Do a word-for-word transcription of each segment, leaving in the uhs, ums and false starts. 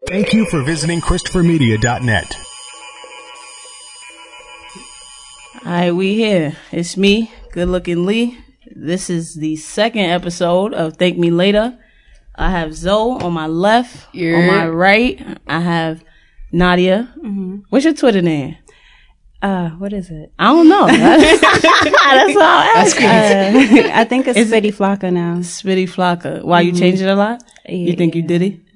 Thank you for visiting Christopher Media dot net. Alright, we here. It's me, Good Looking Lee. This is the second episode of Thank Me Later. I have Zoe on my left. Yeah. On my right, I have Nadia. Mm-hmm. What's your Twitter name? Uh, what is it? I don't know. That's all I ask. Uh, I think it's Spitty Flocka now. Spitty Flocka. Why, you Mm-hmm. changed it a lot? Yeah. You think you did it?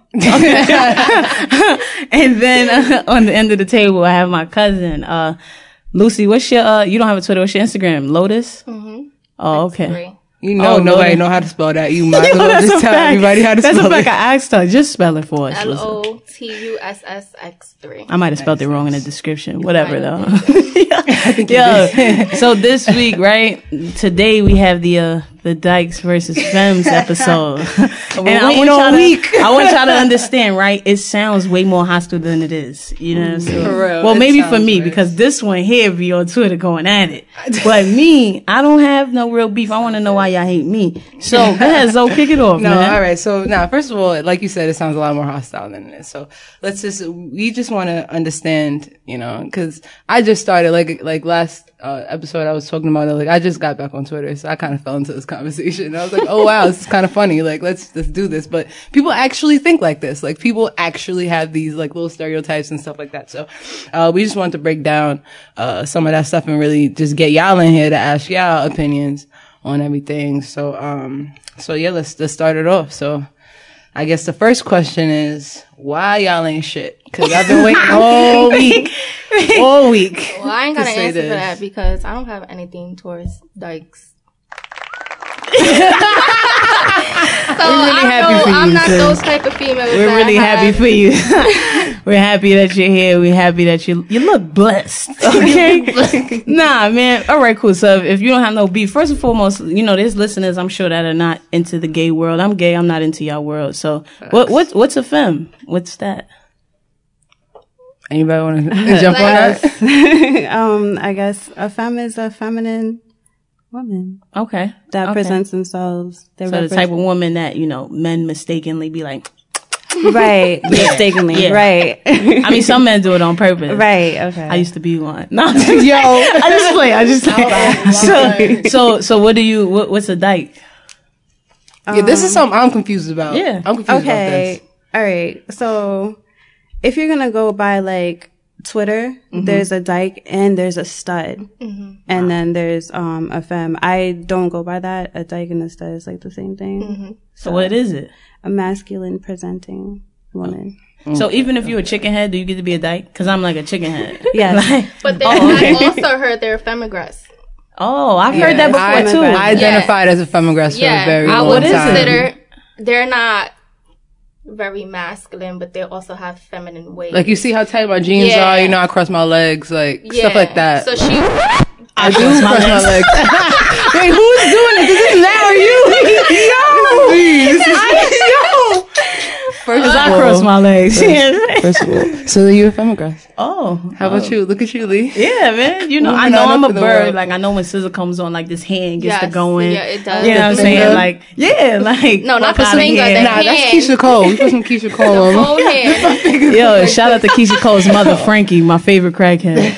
And then uh, on the end of the table, I have my cousin, uh, Lucy. What's your, uh, you don't have a Twitter. What's your Instagram? Lotus? Mm-hmm. Oh, okay. Three. You know, Oh, nobody Lord. know how to spell that. You might as Yo, well that's just a tell fact. everybody how to That's spell a fact. it. I asked her. Just spell it for us. L Listen. O T U S S X three. I might have spelled it wrong in the description. Whatever, might though. have Yo, so this week, right? Today we have the uh, the Dykes versus Femmes episode. And I waiting want all y'all to, week. I want y'all to understand, right? It sounds way more hostile than it is. You know what I'm saying? For real, Well, it maybe for sounds me, right. because this one here be on Twitter going at it. But me, I don't have no real beef. I want to know why y'all hate me. So go ahead, Zoe, kick it off, No, man. all right. So now, first of all, like you said, it sounds a lot more hostile than it is. So let's just, we just want to understand, you know, because I just started, like, like last uh, episode I was talking about it, like I just got back on Twitter, so I kind of fell into this conversation. And I was like, oh wow, this is kind of funny. Like, let's let's do this. But people actually think like this. Like, people actually have these like little stereotypes and stuff like that. So uh we just wanted to break down uh some of that stuff and really just get y'all in here to ask y'all opinions on everything. So um so yeah, let's let's start it off. So I guess the first question is, why y'all ain't shit? Because I've been waiting all week, all week. Well, I ain't got to an say answer this. for that because I don't have anything towards Dykes. So really I happy know for you, I'm not sis. those type of females. We're that really have- happy for you. We're happy that you're here. We're happy that you you look blessed. Okay. Nah, man. All right, cool. So if you don't have no beef, first and foremost, you know, there's listeners I'm sure that are not into the gay world. I'm gay. I'm not into y'all world. So what what's what's a femme? What's that? Anybody want to jump on that? um, I guess a femme is a feminine woman Okay. that Okay. presents themselves. They So the represent- type of woman that, you know, men mistakenly be like, right, mistakenly, Yeah. right, I mean, some men do it on purpose. right. Okay. I used to be one. No, Yo, I just play. I just play. So, so, so what do you, what, what's a dyke? yeah, this is something I'm confused about. Yeah. I'm confused about Okay. this. All right. So if you're going to go by like Twitter, Mm-hmm. there's a dyke and there's a stud. And then there's um a femme. I don't go by that. A dyke and a stud is like the same thing. So what is it? A masculine presenting woman. So even if you're a chicken head, do you get to be a dyke? Cause I'm like a chicken head. Yes. Like, But then Oh, okay. I also heard they're femigrees. oh, I've heard that before I, too. I identified as a feminist for a Yeah, very I long would is it? time. consider they're not very masculine, but they also have feminine ways. Like, you see how tight my jeans Yeah. are? You know, I cross my legs, like, Yeah. stuff like that. So she, I do cross my legs. Wait, who's doing it? Is this Matt or you? Yo! This is, yo! First Cause of I all, cross my legs. first of all, so you're a feminist. Oh, How about you? Look at you, Lee. yeah, man. You know, I Moving know on I'm up a in the bird. world. Like I know when Scissor comes on, like this hand gets Yes, to going. yeah, it does. You know what I'm The saying? finger? Like, yeah, like No, not fuck the outta finger, here. the Nah, that's hand. Keisha Cole. You put some Keisha Cole on. whole hand. Yo, shout out to Keisha Cole's mother, Frankie, my favorite crackhead.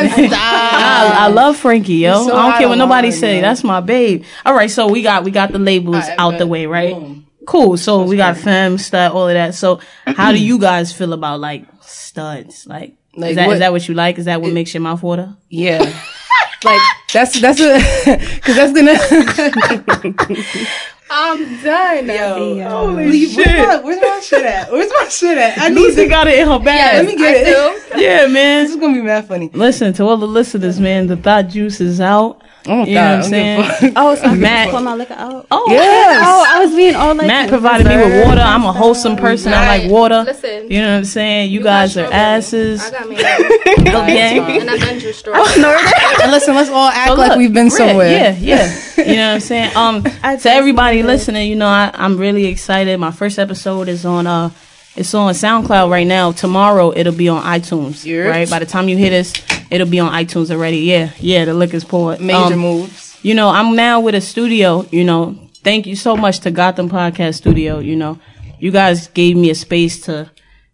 I, I love Frankie, yo. You're so I don't out care of what nobody line, say. yo. That's my babe. All right, so we got we got the labels All right, out the bet. way, right? Boom. Cool. So we got femme, stud, all of that. So how do you guys feel about like studs? Like, Like is that what- is that what you like? Is that what makes your mouth water? Yeah. Like, that's, that's a, cause that's gonna, I'm done. yo, Holy Lee, where's my, where's my shit at? Where's my shit at? I need Lucy to, got it in her Yeah, bag. let me get I it. do. Yeah, man. This is gonna be mad funny. Listen to all the listeners, man. The thought juice is out. Oh my You know what I'm God, I saying? don't give a fuck. Oh, so I can Matt- pull my liquor out. Oh, Yes. Oh, I was being all like Matt provided me with water. I'm a wholesome person. I like Right. water. Listen. You know what I'm saying? You, You guys got are strawberry. asses. I got me. Okay. And I done juice story. And listen, let's all act So like look, we've been yeah, somewhere. Yeah, yeah. You know what I'm saying? Um, I to everybody tasted it. listening, you know, I, I'm really excited. My first episode is on uh, it's on SoundCloud right now. Tomorrow it'll be on iTunes. Yeah. Right. By the time you hear this, it'll be on iTunes already. Yeah, yeah. The liquor's poured. Major Um, moves. You know, I'm now with a studio, you know. Thank you so much to Gotham Podcast Studio, you know. You guys gave me a space to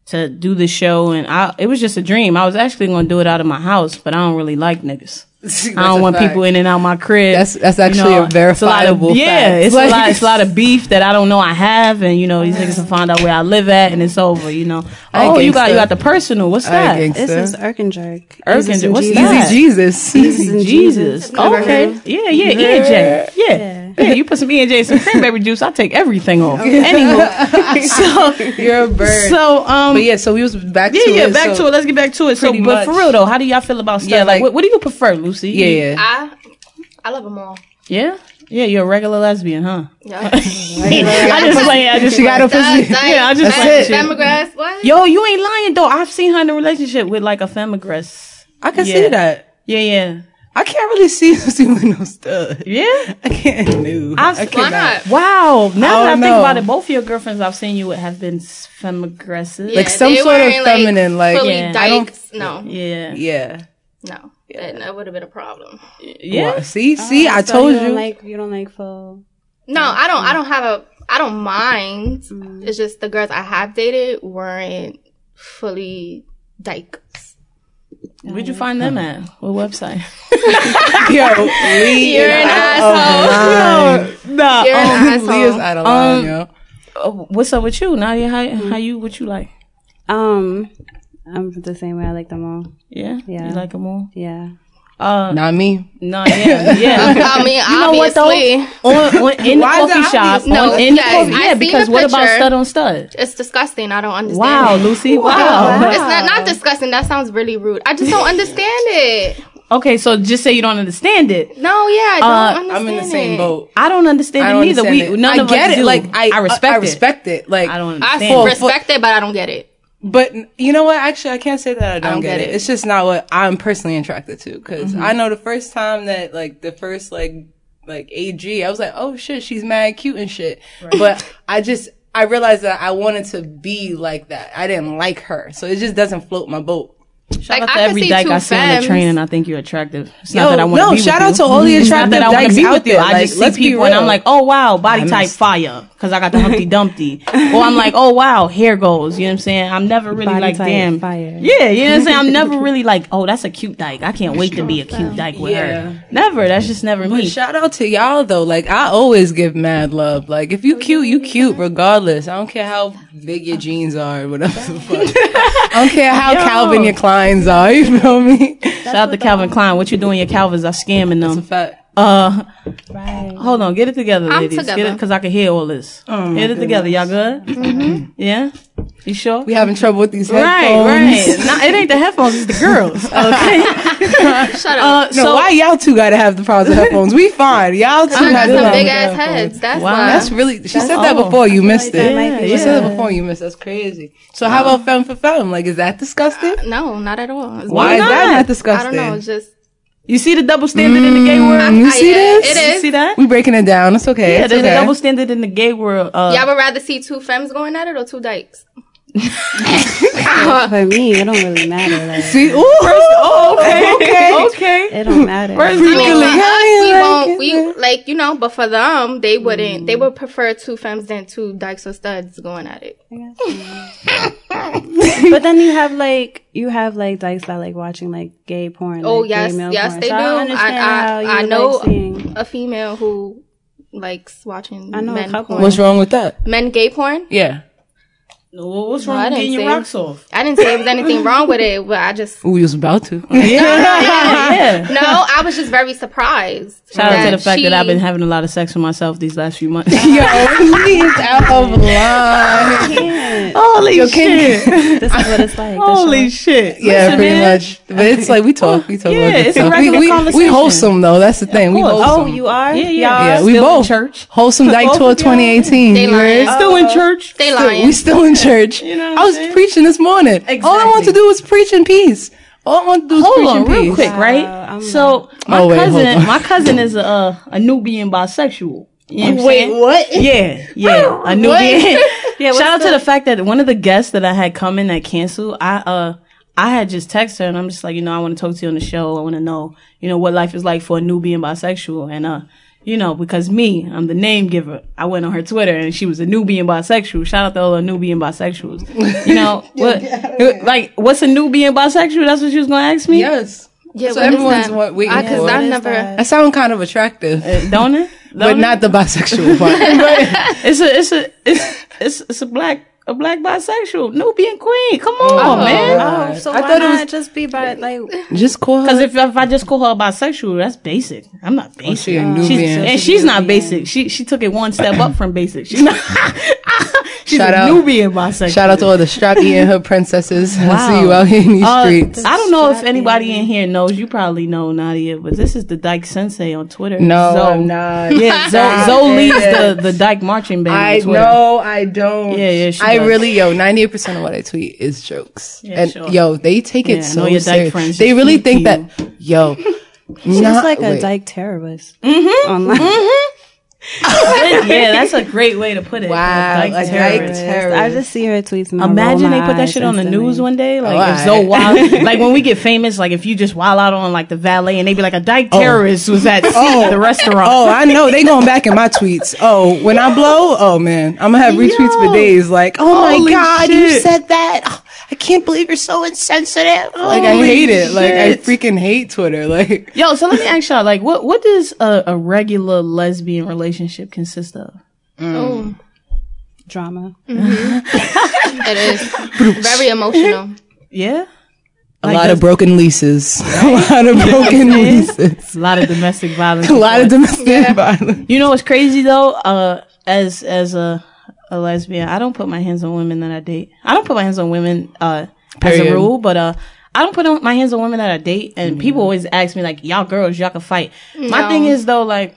to do the show, and I it was just a dream. I was actually going to do it out of my house, but I don't really like niggas. I don't want fact. people in and out my crib. That's that's actually you know, a verifiable it's a lot of, yeah, fact. it's Like- a lot. It's a lot of beef that I don't know I have, and you know these niggas will find out where I live at, and it's over. You know. I Oh, you got gangsta. you got the personal. What's I that? gangsta. This is Erkenjerk. Erkenjerk. What's Easy that? Jesus. Easy Jesus. Never Okay. heard. Yeah, yeah, E and J. Yeah. Yeah, you put some E and J, some cranberry juice, I'll take everything off. Anywho, so You're a bird. so um But yeah, so we was back yeah, to yeah, it. back so, to it. Let's get back to it. So, pretty but for much. real though, how do y'all feel about stuff? Yeah, like, like- what, what do you prefer, Lucy? Yeah, yeah. I I love them all. Yeah? Yeah, you're a regular lesbian, huh? Yeah. I just play. I just She got her That's pussy. like, Yeah, I just that's like like Femagrass, what? Yo, you ain't lying though. I've seen her in a relationship with like a femagress. I can Yeah. see that. Yeah, yeah. I can't really see Lucy with no stud. Yeah? I can't. No. I've- I Why cannot. not? Wow. Now I that I don't think know. about it, both of your girlfriends I've seen you with have been femagresses. Yeah, Like some they sort of weren't, like, feminine, like- fully Yeah. I don't- dykes. No, Yeah. Yeah. no, that, that would have been a problem. Yeah. Well, see, see, I So told you. you. Don't like, you don't like full. No, I don't. I don't have a. I don't mind. Mm. It's just the girls I have dated weren't fully dykes. Where'd you find them at? What website? Yo, Lee You're is an out asshole. of line. Nah. You're an Lee is asshole. out of line, Um, yo. Uh, what's up with you, Nadia? How how you? What you like? Um, I'm the same way. I like them all. Yeah. Yeah. You like them all? Yeah. Uh, Not me. no, yeah, yeah. I mean, You know what though? obviously, On, on in the Why is coffee that shop, obvious? No, on, in yes, the coffee, I yeah. seen Because the what about picture. stud on stud? it's disgusting. I don't understand. Wow, it. Lucy. Wow. It's not not disgusting. That sounds really rude. I just don't understand it. Okay, so just say you don't understand it. No, yeah, I don't Uh, understand I'm in the same it. boat. I don't understand I it don't neither. understand We it. none I of get us it. do. Like I, I respect I, I it. respect it. Like I don't I understand. For- respect it, but I don't get it. But you know what? Actually, I can't say that I don't, don't get, get it. it. It's just not what I'm personally attracted to. Because Mm-hmm. I know the first time that, like, the first like like A G, I was like, oh shit, she's mad cute and shit. But I just I realized that I wanted to be like that. I didn't like her, so it just doesn't float my boat. Shout Like, out to I could every see dyke two I see on the femmes. train, and I think you're attractive. It's Yo, not that I want to no, be shout with out you. to all the It's not attractive that I want to dykes be out with you. there. I Like, just see let's be people and I'm real. like, oh wow, body I'm type a- fire, because I got the Humpty Dumpty. Or I'm like, oh wow, hair goes. You know what I'm saying? I'm never really Body like, type damn, fire. yeah. You know what I'm saying? I'm never really like, oh, that's a cute dyke. I can't wait to be a cute dyke with Yeah. her. Never. That's just never But me. shout out to y'all though. Like I always give mad love. Like if you cute, you cute regardless. I don't care how big your jeans are or whatever the fuck. I don't care how Yo. Calvin your Kleins are. You feel me? Shout out to Calvin Klein. What you doing? Your Calvins are scamming It's a them. fact. Uh, Right. hold on, get it together, I'm ladies. together. Get it, because I can hear all this. Oh, get it together. Y'all good? Mm-hmm. Yeah. You sure? We having trouble with these Right, headphones. right. Nah, it ain't the headphones, it's the girls. Okay. Shut up. Uh, No, so why y'all two gotta have the problems with headphones? We fine. Y'all two I got have the some problem big with ass headphones. heads. That's Wow. why. That's really. She said that oh. before. You missed That it. might be She yeah. said it before. You missed. That's crazy. So how about femme for femme? Like, is that disgusting? no, not at all. It's Why Why is not? that not I disgusting? don't know. It's just you see the double standard in the gay world? You I- see yeah, this? it You is. see that? We breaking it down. It's okay. Yeah, it's there's okay. a double standard in the gay world. Uh, y'all would rather see two femmes going at it or two dykes. For me, it don't really matter. Like, See, ooh, oh, okay. okay. Okay. it don't matter. First- I mean, for Really? us, How we you won't. like We like you know, but for them, they wouldn't. They would prefer two femmes than two dykes or studs going at it. But then you have like you have like dykes that like watching like gay porn. Oh like, yes, gay male yes, porn. they So do. I I understand how I, you I would know like seeing. a female who likes watching I know a men couple. porn. What's wrong with that? Men gay porn. Yeah. Well, what's No, wrong I with didn't getting your say- rocks off? I didn't say there was anything wrong with it, but I just Ooh, we was about to. Yeah, yeah. no. I was just very surprised. Shout out to the fact she- that I've been having a lot of sex with myself these last few months. Yo, he's out of line. Holy Yo, shit. can This is what it's like. This Holy show. shit. Yeah, Listen, pretty man. much. But it's like we talk. We talk Yeah, about good it's a stuff. regular we, we, we conversation. wholesome though. That's the thing. We course. wholesome. Oh, you are? Yeah, yeah. Yeah, Still we in both. church. Wholesome Dyke Both Tour of y'all. twenty eighteen. They You heard? lying. Still in church. They Still- lying. we still in church. You know what I I'm was saying? preaching this morning. All I want to Exactly. do is preach in peace. All I want to do is Hold preach on, in real peace. quick, right? I'm so my Oh, wait, hold cousin, on. my cousin is a uh, a Nubian bisexual. You know what I'm Wait, saying? what? Yeah, yeah, a Nubian. Yeah, what's Shout out the- to the fact that one of the guests that I had come in that canceled, I uh I had just texted her and I'm just like, you know, I want to talk to you on the show. I want to know, you know, what life is like for a Nubian bisexual. And uh, you know, because me, I'm the name giver. I went on her Twitter and she was a Nubian bisexual. Shout out to all the Nubian bisexuals. You know, what, like, what's a Nubian bisexual? That's what she was going to ask me? Yes. Yeah, so what is everyone's that? what waiting I, cause for. I is never. that? That sounds kind of attractive, Uh, don't it? Don't but it? not the bisexual part. It's a, it's a, it's, it's, it's a black, a black bisexual Nubian queen. Come on, Oh, man. God. Oh, so I why thought it not was- just be by like? Just call her. Because if, if I just call her a bisexual, that's basic. I'm not basic. she a she's, Nubian. and she's not basic. She she took it one step up from basic. She's not. She's Shout a out. Nubian bisexual. Shout out to all the strap eating her princesses. I Wow. see you out here in these Uh, streets. I don't know if anybody in here knows. You probably know Nadia, but this is the Dyke Sensei on Twitter. No, Zoe. I'm not. Yeah, Zoe, Zoe leads the, the Dyke marching band. I on Twitter. know, I don't. Yeah, yeah, she I does. really, yo, ninety-eight percent of what I tweet is jokes. Yeah, and sure. yo, they take Yeah, it I so know your dyke serious. friends They just really tweet think to that, yo, She's not, like a wait. dyke terrorist online. Yeah, that's a great way to put it. Wow, Dyke a dyke terrorist. terrorist. I just see her tweets. And I Imagine roll they my put that eyes shit on the instantly. news one day. Like, Oh, if I- Zoe Wild, like when we get famous, like if you just wild out on like the valet and they be like, a dyke terrorist was at the restaurant. Oh, I know. They going back in my tweets. Oh, when I blow, oh man, I'm gonna have retweets Yo. for days. Like, oh my Holy god, you shit. said that. Oh, I can't believe you're so insensitive. Like, I Holy hate it. Like, I shit. freaking hate Twitter. Like, Yo, so let me ask y'all, like, what what does a, a regular lesbian relationship consist of? Oh, Drama. it is very emotional. Yeah, a Like, lot does- of broken leases. A lot of broken leases. a lot of domestic violence. A lot of domestic violence. You know what's crazy though? Uh, as as a a lesbian, I don't put my hands on women that I date. I don't put my hands on women uh as a Period. rule, but uh. I don't put on my hands on women that I date, and people always ask me like, "Y'all girls, y'all can fight." My No. thing is though, like,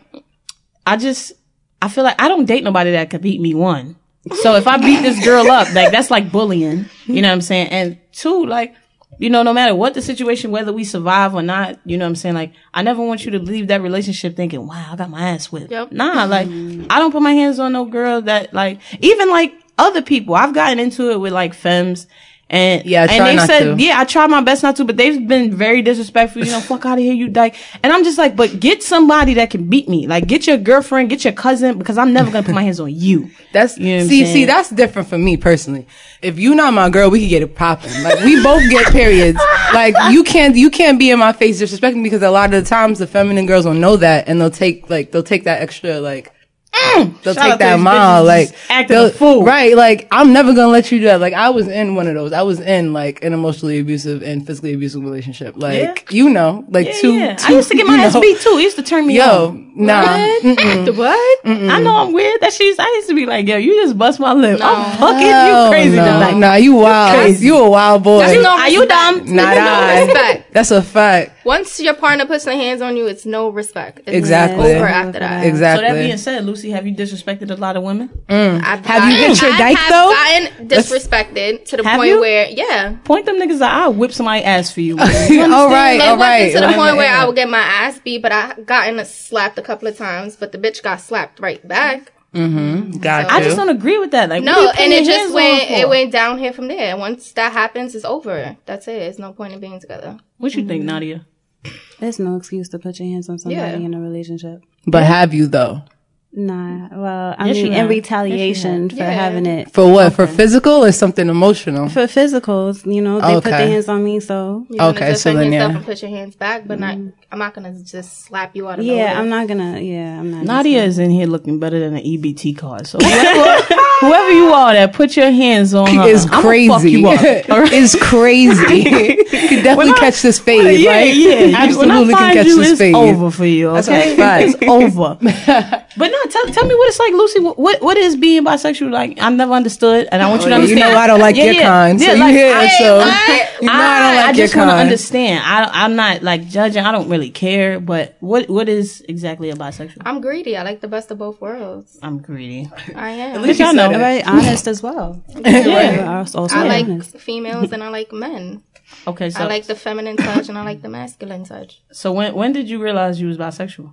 I just I feel like I don't date nobody that could beat me. One, so if I beat this girl up, like that's like bullying. You know what I'm saying? And two, like, you know, no matter what the situation, whether we survive or not, you know what I'm saying? Like, I never want you to leave that relationship thinking, "Wow, I got my ass whipped." Yep. Nah, like I don't put my hands on no girl that like even like other people. I've gotten into it with like femmes. And Yeah, I and try they've not said, to. yeah, I try my best not to, but they've been very disrespectful. You know, fuck out of here, you dyke. And I'm just like, but get somebody that can beat me. Like, get your girlfriend, get your cousin, because I'm never gonna put my hands on you. That's You know what I'm see, saying? see, that's different for me personally. If you not my girl, we can get it popping. Like we both get periods. Like you can't, you can't be in my face disrespecting me because a lot of the times the feminine girls will know that and they'll take like they'll take that extra like. They'll Shout out take to that these mile, bitches like acting they'll- a fool. right? Like I'm never gonna let you do that. Like I was in one of those. I was in like an emotionally abusive and physically abusive relationship. Like you know, like Yeah, two, yeah. two. I used to get my you ass know. beat too. It used to turn me Yo, on. nah, The what? I know I'm weird. That she's. I used to be like, yo, you just bust my lip. I'm fucking Hell you crazy no. tonight. Nah, you wild. crazy. You a wild boy. That's no Are you respect. dumb? Not no I. respect. That's a fact. Once your partner puts their hands on you, it's no respect. It's Exactly. over after that. So Exactly. that being said, Lucy, have you disrespected a lot of women? I've Have you gotten- hit your I dyke, have though? gotten disrespected to the Have point you? where, yeah. Point them niggas out. I'll whip somebody's ass for you. all right, It all wasn't right. to the point where Yeah. I would get my ass beat, but I gotten slapped a couple of times, but the bitch got slapped right back. Got I you. just don't agree with that. Like, what are No, you putting and it your just hands went, on for? it went down here from there. Once that happens, it's over. That's it. There's no point in being together. What you think, Nadia? There's no excuse to put your hands on somebody Yeah. in a relationship. But have you though? Nah. Well, I Yes, you mean, in have. retaliation Yes, for Yeah. having it. For what? For physical or something emotional? For physicals, you know, they put Okay. their hands on me, so You're gonna Okay, so defend then, yourself yeah. and put your hands back, but not. I'm not gonna just slap you out of yeah, nowhere. I'm not gonna. Yeah, I'm not. Nadia is in here looking better than an E B T card. So whoever, whoever you are that put your hands on her, Is I'ma crazy. fuck you up. All right? Is crazy. You can definitely When I- catch this fade, yeah, right? yeah. When I Absolutely can find catch you, this it's fade. over for you. That's Okay, a fact. it's over. But no, tell tell me what it's like, Lucy. What what, what is being bisexual like? I've never understood, and I want you to Oh, you understand. know I don't like Yeah, your yeah. kind, so Yeah, you like, hear I- it, so what? you know I don't like I your just want to kind. understand. I I'm not like judging. I don't really care. But what what is exactly a bisexual? I'm greedy. I like the best of both worlds. I'm greedy. I am. least y'all you know. said it. Very honest as well. Yeah. I was also I like honest. females and I like men. Okay, so I like the feminine touch and I like the masculine touch. so when when did you realize you was bisexual?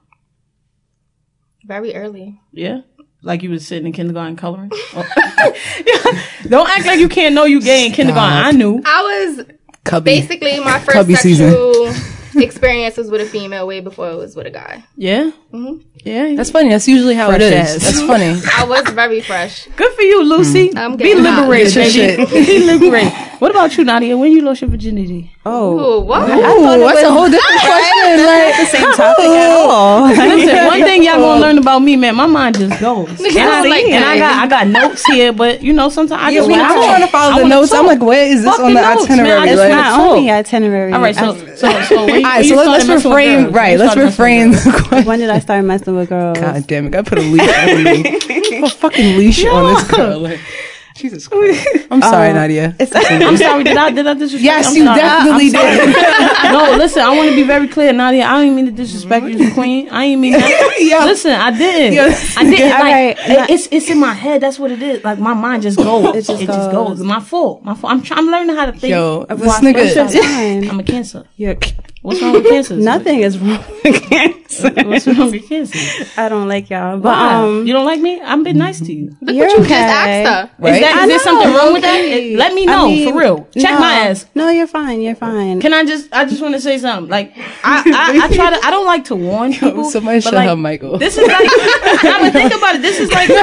Very early. Yeah. Like you was sitting in kindergarten coloring? Oh. Don't act like you can't know you gay in kindergarten. I knew. I was Cubby. basically my first Cubby season. sexual experiences with a female way before it was with a guy. Yeah. Mm-hmm. Yeah. That's funny. That's usually how Fresh it is. ass. That's funny. I was very fresh. Good for you, Lucy. I'm Be getting hot. liberated, Get your baby. Be liberated. What about you, Nadia? When you lost your virginity? Oh, Ooh, what? Ooh, that's a whole different question. Like, the same topic at all. Listen, one thing y'all gonna learn about me, man, my mind just goes. And I, like and that. I got I got notes here, but you know, sometimes I yeah, just when wanna I'm talk. trying to follow I the wanna notes, I'm talk. like, where is this Fuck on the the notes, man. I itinerary? just Like, wanna Not talk. only itinerary. All right, so I- so so when you, all right, when so you let, let's started messing with refrain. girls, Right, when you let's started messing refrain. with the girls. question. when did I start messing with girls? God damn it! I put a leash on me. Put a fucking leash on this girl. Like, Jesus Christ. I'm sorry, Um, Nadia. I'm sorry, did I did I disrespect? Yes, I'm you sorry. definitely did. No, listen, I want to be very clear, Nadia. I didn't mean to disrespect you, Queen. I ain't mean that. Yo. Listen, I didn't. Yo. I didn't. All Like, right. it- it's it's in my head. That's what it is. Like my mind just goes. It just just, goes. goes. My fault. My fault. I'm trying. I'm learning how to think. Yo, before this I nigga- first It's start. fine. I'm a Cancer. You're, What's wrong with Cancer? nothing is wrong with cancer. What's wrong with Cancer? I don't like y'all, but Why? um, You don't like me? I'm been nice to you. Look You're what you okay. just asked her. Right? Is, that, I is there something know, wrong with that? okay. Let me I know mean, for real. Check no. my ass. No, you're fine. You're fine. Can I just? I just want to say something. Like I, I, I try to. I don't like to warn people. somebody but shut like, her, Michael. This is like. I mean, think about it. This is like.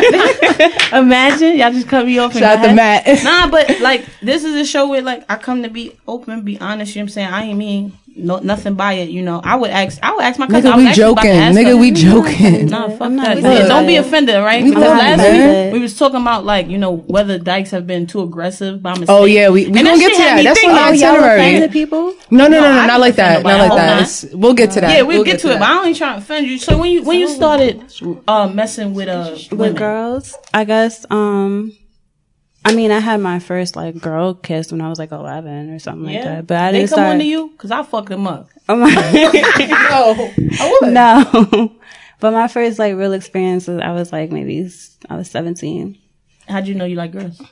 Imagine y'all just cut me off. in Shout out the to head. Matt. Nah, but like this is a show where like I come to be open, be honest. You know what I'm saying? I ain't mean no nothing by it. You know, I would ask. I would ask my cousin. I Nigga, was we actually about to joking. ask Nigga, her. we joking. Nah, fuck I'm not that. with Yeah, it. don't be offended, all right? We Because love last it, man. week we was talking about like you know whether dykes have been too aggressive by mistake. Oh yeah, we we And gonna that get shit to had that. me That's thinking, on oh, the y'all itinerary. offended people? No, no, no, No, no, I not like didn't that. offend Not nobody. like I that. hope It's- We'll get to that. Yeah, we'll, get, to it, but I don't ain't trying to offend you. So when you when you started uh, messing with uh With women, girls, I guess. Um, I mean, I had my first like girl kiss when I was like eleven or something like yeah, that. But I they didn't come start. on to you because I fucked them up. Oh my- No, no. But my first like real experience was I was like maybe s- I was seventeen. How'd you know you like girls?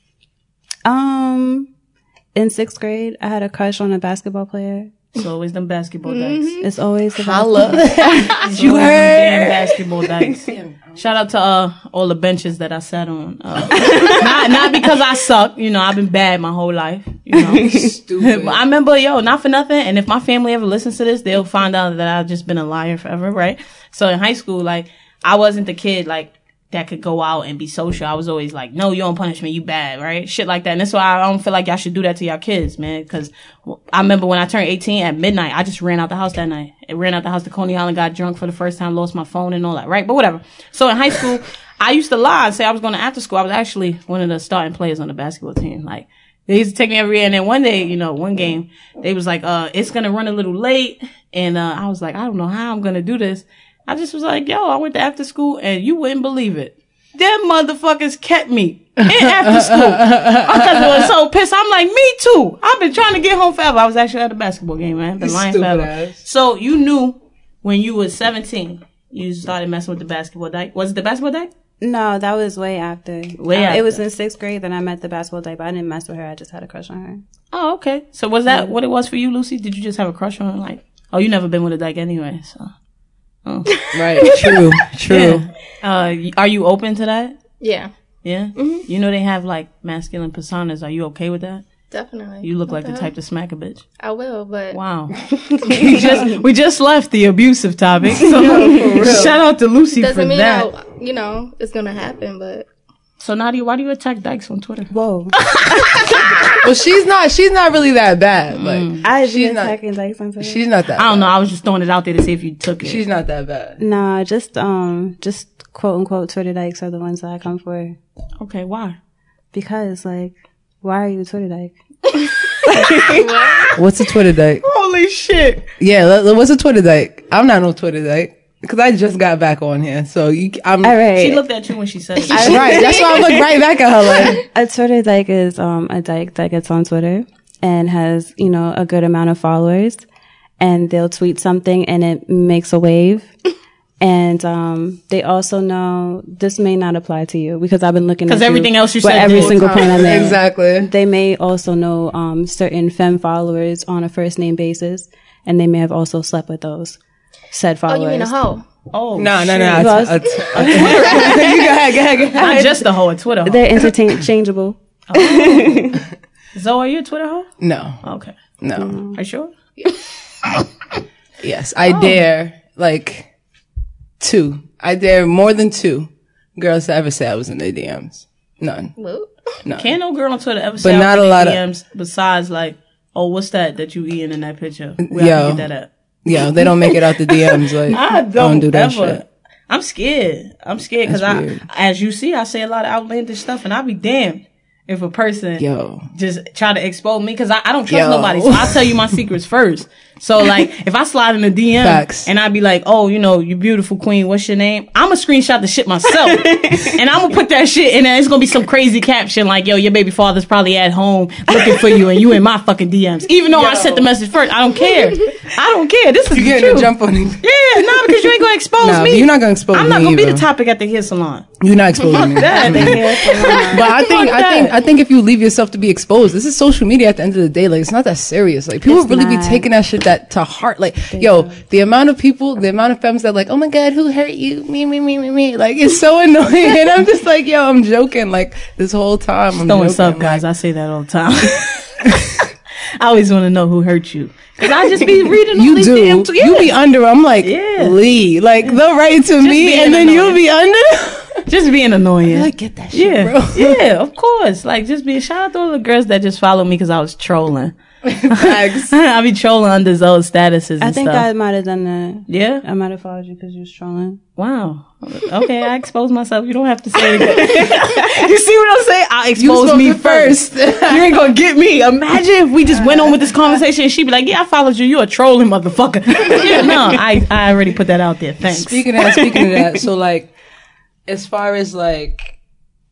Um, in sixth grade, I had a crush on a basketball player. It's always them basketball dykes. It's always the holla. It's You always them damn heard? basketball dykes. Shout out to uh, all the benches that I sat on. Uh, not not because I suck. You know, I've been bad my whole life. You know, Stupid. But I remember, yo, not for nothing. And if my family ever listens to this, they'll find out that I've just been a liar forever, right? So in high school, like, I wasn't the kid, like, that could go out and be social. I was always like, no, you don't punish me, you bad, right? Shit like that. And that's why I don't feel like y'all should do that to y'all kids, man. Cause I remember when I turned eighteen at midnight, I just ran out the house that night. I ran out the house to Coney Island, got drunk for the first time, lost my phone and all that, right? But whatever. So in high school, I used to lie and say I was going to after school. I was actually one of the starting players on the basketball team. Like, they used to take me every year. And then one day, you know, one game, they was like, uh, it's going to run a little late. And, uh, I was like, I don't know how I'm going to do this. I just was like, yo, I went to after school and you wouldn't believe it. Them motherfuckers kept me in after school. My cousin was so pissed. I'm like, me too. I've been trying to get home forever. I was actually at a basketball game, man. Been lying Stupid forever. ass. So you knew when you was seventeen, you started messing with the basketball dyke. Was it the basketball dyke? No, that was way after. Way Uh, It was after. in sixth grade that I met the basketball type. I didn't mess with her. I just had a crush on her. Oh, okay. So was that what it was for you, Lucy? Did you just have a crush on her? Like, oh, you never been with a dyke anyway, so. Oh. Right. True. True. Yeah. Uh, y- are you open to that? Yeah, Yeah? Mm-hmm. You know they have like masculine personas. Are you okay with that? definitely. You look What like the hell? type to smack a bitch. I will, but Wow. we just we just left the abusive topic. So shout out to Lucy for doesn't mean that. I, you know it's gonna happen. But So Nadia, why do you attack dykes on Twitter? Whoa. Well, she's not. She's not really that bad. Like I she's she's not. attacking like something. She's not that. I don't bad. know. I was just throwing it out there to see if you took it. She's not that bad. Nah, just um, just quote unquote Twitter dykes are the ones that I come for Okay, why? because like, why are you a Twitter dyke? What's a Twitter dyke? Holy shit. Yeah, let- let- what's a Twitter dyke? I'm not no Twitter dyke because I just got back on here, so you. I'm All right. She looked at you when she said it. right. That's why I looked right back at her like. A Twitter dyke is um a dyke that gets on Twitter and has, you know, a good amount of followers, and they'll tweet something and it makes a wave. And um they also know this may not apply to you because I've been looking at 'Cause you everything else you for said every did. single point I made. Exactly. They may also know um certain femme followers on a first name basis, and they may have also slept with those said oh, followers. you mean a hoe? Oh, No, no, shit. no. Well, A- a- a Twitter- You go ahead. Go ahead. Go ahead. Not just the hoe, a Twitter hoe. They're interchangeable. Zoe, are you a Twitter hoe? No. Okay. No. Are you sure? Yes, I Oh. dare like two. I dare more than two girls to ever say I was in their D Ms. None. Whoa. None. Can't no girl on Twitter ever say But I not was a in lot D of- Ms besides like, oh, what's that that you eating in that picture? Where Yo. I can get that at? Yeah, they don't make it out the D Ms. Like I don't, do that ever. shit. I'm scared. I'm scared because That's I, weird. as you see, I say a lot of outlandish stuff, and I'll be damned if a person Yo. just try to expose me because I, I don't trust Yo. nobody. So I'll tell you my secrets first. So like, if I slide in a D M Facts. and I be like, oh, you know, you beautiful queen, what's your name? I'm gonna screenshot the shit myself, and I'm gonna put that shit, and then it's gonna be some crazy caption like, yo, your baby father's probably at home looking for you, and you in my fucking D Ms. Even though I sent the message first, I don't care. I don't care. This is You the getting truth. a jump on him. Yeah, no, because you ain't gonna expose Nah, me. you're not gonna expose I'm not me gonna be either. the topic at the hair salon. You're not exposing me. That But I think, Fuck I think, that. I think if you leave yourself to be exposed, this is social media at the end of the day. Like, it's not that serious. Like, people It's really be not. taking that shit that to heart. Like, yo, the amount of people, the amount of femmes that like, oh my God, who hurt you? Me, me, me, me, me. Like, it's so annoying. And I'm just like, yo, I'm joking. Like, this whole time, I'm Throwing joking. sub, guys. I say that all the time. I always want to know who hurt you. Cause I just be reading all You these do. D Ms. Yeah. You be under. I'm like, Yeah. Lee. Like, they'll write to me being and then you'll annoying. be under. just being annoying. Like, get that shit, yeah, bro. yeah, of course. Like, just be shout out to all the girls that just follow me because I was trolling. Facts. I be trolling under Zoe's statuses and I think stuff. I might have done that. yeah. I might have followed you because you was trolling. Wow. Okay, I exposed myself. You don't have to say it again. You see what I'm saying? I expose spoke me it first. you ain't gonna get me. Imagine if we just went on with this conversation and she'd be like, yeah, I followed you. You're a trolling motherfucker. yeah, no, I, I already put that out there. Thanks. Speaking of that, speaking of that, so like, as far as like,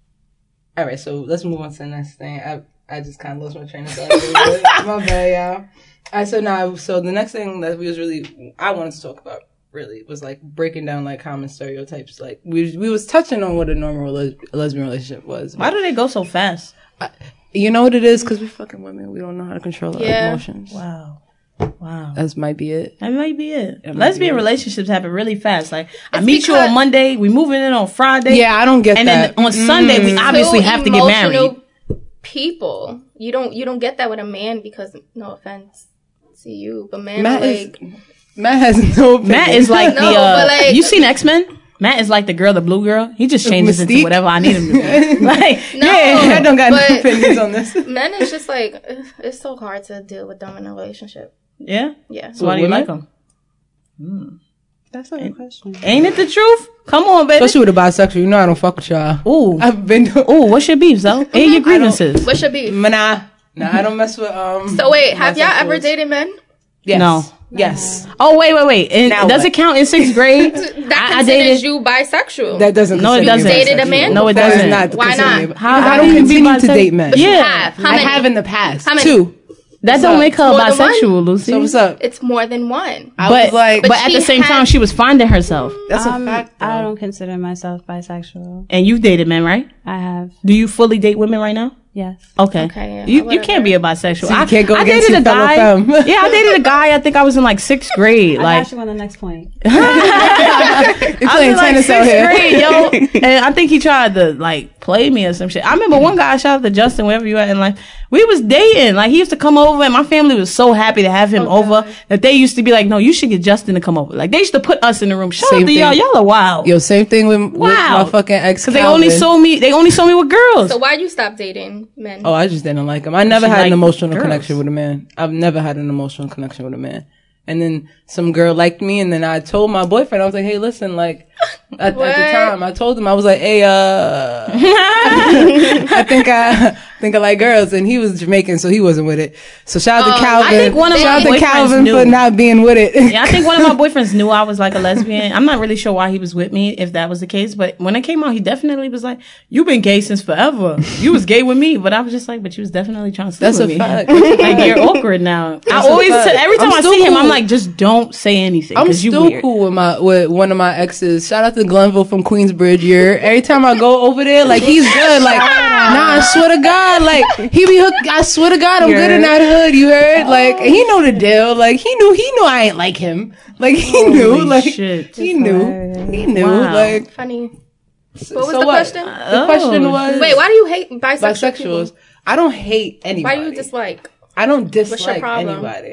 all right, so let's move on to the next thing. I I just kind of lost my train of thought. a little bit. My bad, y'all. All right, so now, so the next thing that we was really, I wanted to talk about really was like breaking down like common stereotypes. Like we we was touching on what a normal les- lesbian relationship was. Why do they go so fast? You know what it is? Because we're fucking women. We don't know how to control our Yeah. emotions. Wow. Wow. That might be it. That might be it. might Lesbian be it. relationships happen really fast. Like, I It's meet you because- on Monday, we moving in on Friday. Yeah, I don't get And that. then on Sunday, we obviously Two have to get married. emotional People, you don't you don't get that with a man because no offense to you, but man, Matt are is like Matt has no. Opinion. Matt is like No, the, uh, but like- you seen X-Men? Matt is like the girl, the blue girl. He just changes Mystique? into whatever I need him to be. Like, no, I don't got no but opinions on this. men is just like ugh, it's so hard to deal with them in a relationship. yeah? Yeah, So why do you Women? like him? That's not a question. Ain't it the truth? Come on, baby. Especially with a bisexual, you know I don't fuck with y'all. Ooh. I've been. Ooh, what's your beef, Zo? Air your grievances. what should be? Nah, nah, I don't mess with um. So wait, have y'all ever bisexuals. dated men? Yes. No. Yes. Oh, wait, wait, wait. And Now does what? it count in sixth grade? That I, I considers dated. you bisexual. That doesn't. No, it consider me doesn't. Dated a bisexual. man? No, it That is doesn't. not Why consider not? me- How- I how don't can you be continue to bisexual? date men. But you Yeah. have. How I many? have in the past. How many? Two. That don't up? make her More than one? bisexual, Lucy. So what's up? It's more than one. I but was like, but, But at she the same had- time, she was finding herself. that's a Um, fact. I though. don't consider myself bisexual. And you've dated men, right? I have. Do you fully date women right now? Yes. Okay. Okay, yeah, you you whatever. can't be a bisexual. So you I, can't go I against dated a your fellow guy. femme. Yeah, I dated a guy. I think I was in like sixth grade. I Like got you on the next point. You're I playing was in like tennis out sixth here. grade, yo. And I think he tried to like play me or some shit. I remember one guy, shout out to Justin, wherever you at in life. We was dating. Like he used to come over, and my family was so happy to have him over that they used to be like, "No, you should get Justin to come over." Like they used to put us in the room. Shout Same out to y'all. thing. Y'all are wild. Yo, same thing with, with Wow. my fucking ex. Because they only Calvin. saw me. They only saw me with girls. So why you stop dating men? Oh, I just didn't like him. I never She had an liked emotional girls. connection with a man. I've never had an emotional connection with a man. And then some girl liked me, and then I told my boyfriend, I was like, hey, listen, like, at, at the What? time, I told him, I was like, hey, uh, I think I, I think I like girls, and he was Jamaican, so he wasn't with it. So shout out Oh, to Calvin. I think one of shout my out to boyfriends Calvin knew. for not being with it. Yeah, I think one of my boyfriends knew I was like a lesbian. I'm not really sure why he was with me, if that was the case. But when it came out, he definitely was like, "You've been gay since forever. You was gay with me." But I was just like, "But you was definitely trying to sleep That's with a me." fact. Like you're awkward now. I a always fact. tell, every time I'm I still see him, I'm cool. like, just don't say anything I'm because you still weird. cool with my with one of my exes. Shout out to Glenville from Queensbridge. Year. Every time I go over there, like he's good. Like nah, I swear to God, like he be hooked. I swear to God, I'm good in that hood. You heard? Like he know the deal. Like he knew. He knew I ain't like him. Like he knew. Holy Like shit. he knew. hilarious. He knew. Wow. Like Funny. so What was so the what? question? The question Oh, was Wait, why do you hate bisexual bisexuals. people? I don't hate Why anybody. do you dislike? I don't your dislike problem? anybody.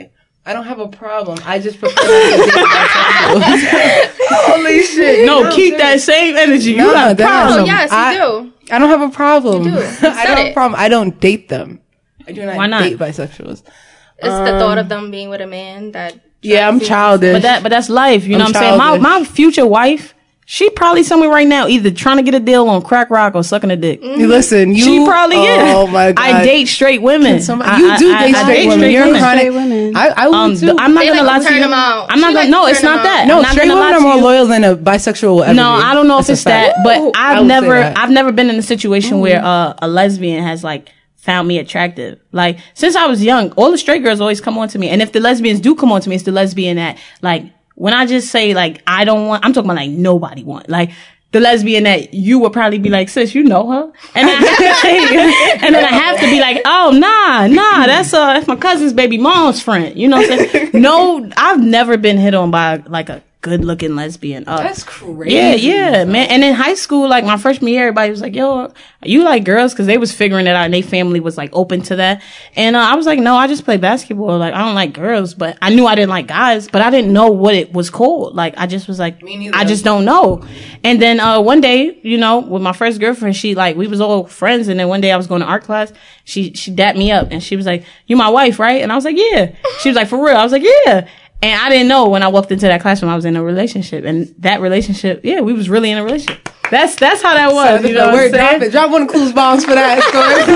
I don't have a problem. I just prefer not to date bisexuals. Holy shit! No, keep that same energy. You No, got a that- problem. Oh, yes, you I- do. I don't have a problem. You do. You I said don't have a it. problem. I don't date them. I do not, Why not? date bisexuals. It's the thought of them being with a man that. Yeah, I'm drives you childish. But that, but that's life. You know I'm what I'm saying? My childish. my future wife, she probably somewhere right now, either trying to get a deal on crack rock or sucking a dick. You listen, you. She probably is. Oh my god! I date straight women. Somebody, I- you I- do I- date I straight date women. straight You're women. chronic. Straight women. I, I would Um, too. I'm not They gonna like lie to to turn you. them out. I'm not She gonna. like No, to it's turn not them that. out. no, I'm not straight gonna women lie are to more you. loyal than a bisexual will ever No, be. I don't know if That's it's a fact. that, but I I've would say never, that. I've never been in a situation where uh, a lesbian has like found me attractive. Like since I was young, all the straight girls always come on to me, and if the lesbians do come on to me, it's the lesbian that like when I just say like I don't want, I'm talking about like nobody want like. The lesbian that you would probably be like, sis, you know her, and then, and then I have to be like, oh nah, nah, that's uh, that's my cousin's baby mom's friend. You know what I'm saying? No, I've never been hit on by like a good looking lesbian. Uh, That's crazy. yeah, yeah, man. And in high school, like my freshman year, everybody was like, yo, you like girls? Cause they was figuring it out and their family was like open to that. And uh, I was like, no, I just play basketball. Like I don't like girls, but I knew I didn't like guys, but I didn't know what it was called. Like I just was like, neither. I just don't know. And then uh, one day, you know, with my first girlfriend, she like, we was all friends. And then one day I was going to art class. She, she dapped me up and she was like, you my wife, right? And I was like, yeah. She was like, for real? I was like, yeah. And I didn't know when I walked into that classroom I was in a relationship, and that relationship, yeah, we was really in a relationship. That's that's how that was. You know what I'm Drop saying? it. Drop one of Clues bombs for that.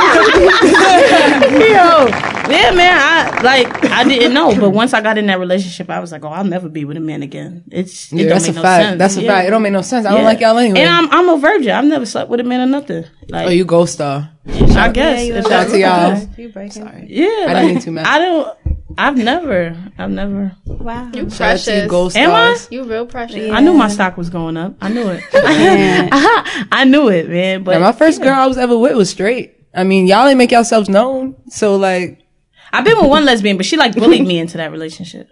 Yo, yeah, man. I like I didn't know, but once I got in that relationship, I was like, oh, I'll never be with a man again. It's it Yeah, don't that's make a no fact. sense. That's a Yeah. fact. It don't make no sense. I don't Yeah. like y'all anyway. And I'm I'm a virgin. I've never slept with a man or nothing. Like oh, you ghost star. I guess. you if a that's Shout to y'all. You breaking? Yeah, I like, didn't mean to, man. I don't. I've never. I've never. Wow. You Shout out to you, precious. ghost Am I? stars. You real precious. I knew my stock was going up. I knew it. I knew it, man. But Now, my first girl I was ever with was straight. I mean, y'all ain't make yourselves known. So, like, I've been with one lesbian, but she like bullied me into that relationship.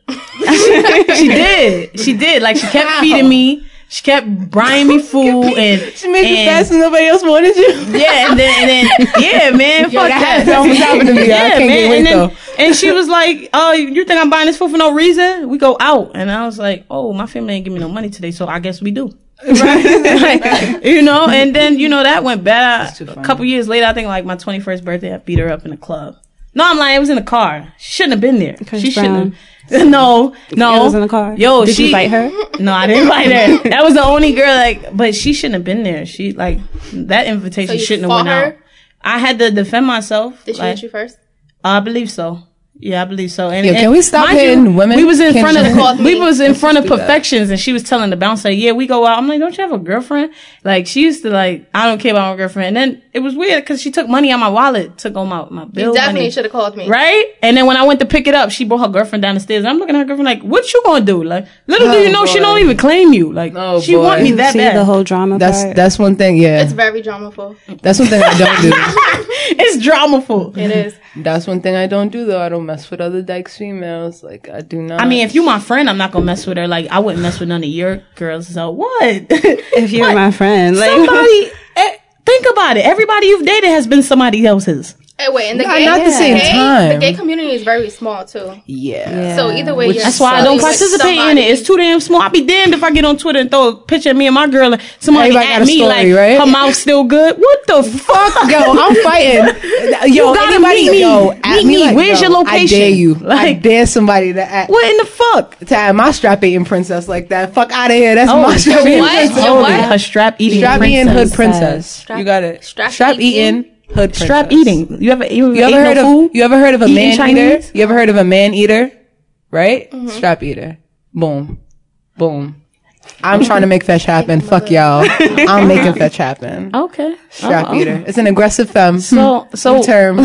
she did. She did. Like she kept feeding me. She kept buying me food and she made you and- fast and nobody else wanted you. Yeah, and then and then yeah, man, fuck that. That almost happened to me. I can't get weight, and then, though. and she was like, "Oh, you think I'm buying this food for no reason? We go out." And I was like, "Oh, my family ain't give me no money today, so I guess we do." Right? Like, you know, and then you know that went bad. A couple years later, I think like my twenty-first birthday, I beat her up in a club. No, I'm lying. It was in the car. She shouldn't have been there. She shouldn't have. No, no. It was in the car. Yo, Did she you fight her? No, I didn't fight her. That was the only girl. Like, but she shouldn't have been there. She like that invitation So you shouldn't have fought went her? out. I had to defend myself. Did she like, hit you first? I believe so. Yeah, I believe so. And, Yo, can and we stop mind hitting you, women? We was in Can front she- of Called we me. was in front of do that. Perfections, and she was telling the bouncer, "Yeah, we go out." I'm like, "Don't you have a girlfriend?" Like she used to like, "I don't care about my girlfriend." And then it was weird because she took money out my wallet, took all my my bill You definitely money. should have called me. Right? And then when I went to pick it up, she brought her girlfriend down the stairs. I'm looking at her girlfriend like, what you gonna do? Like, little do Oh, you know, she boy. don't even claim you. Like, Oh, she boy. want me that See bad. the whole drama That's part? that's one thing. Yeah, It's very dramaful. that's one thing I don't do. It's dramaful. It is. That's one thing I don't do though. I don't mess with other dykes females. Like I do not. I mean, if you my friend, I'm not gonna mess with her. Like, I wouldn't mess with none of your girls. So what? If you're my friend, like Somebody, eh, think about it. Everybody you've dated has been somebody else's. Hey, wait, and the Not- gay, not the same gay- time. The gay community is very small too. yeah. Yeah. So either way, you're That's why I don't stuck with participate in somebody. it. It's too damn small. I'll be damned if I get on Twitter and throw a picture of me and my girl and somebody Everybody at got a me story, like right? her mouth still good. What the fuck? Yo, I'm fighting. Yo, gotta anybody, meet me. yo, at Meet me, me. like, Where's yo, your I location? dare you. I Like- dare somebody to act. What in the fuck? To have my strap eating princess like that. Fuck out of here. That's Oh, my strap eating what? princess. Your what? Her strap eating Strap eating hood princess. princess. Strap- you got it. strap Strap eating? eating hood princess. Strap eating. You ever you, You ate ever heard no of food? you ever heard of a Eating man Chinese? eater? You ever heard of a man eater? Right? Strap eater. Boom. Boom. I'm trying to make fetch happen. Fuck y'all. I'm making fetch happen. Okay. Strap Oh, eater. It's an aggressive femme. So so term.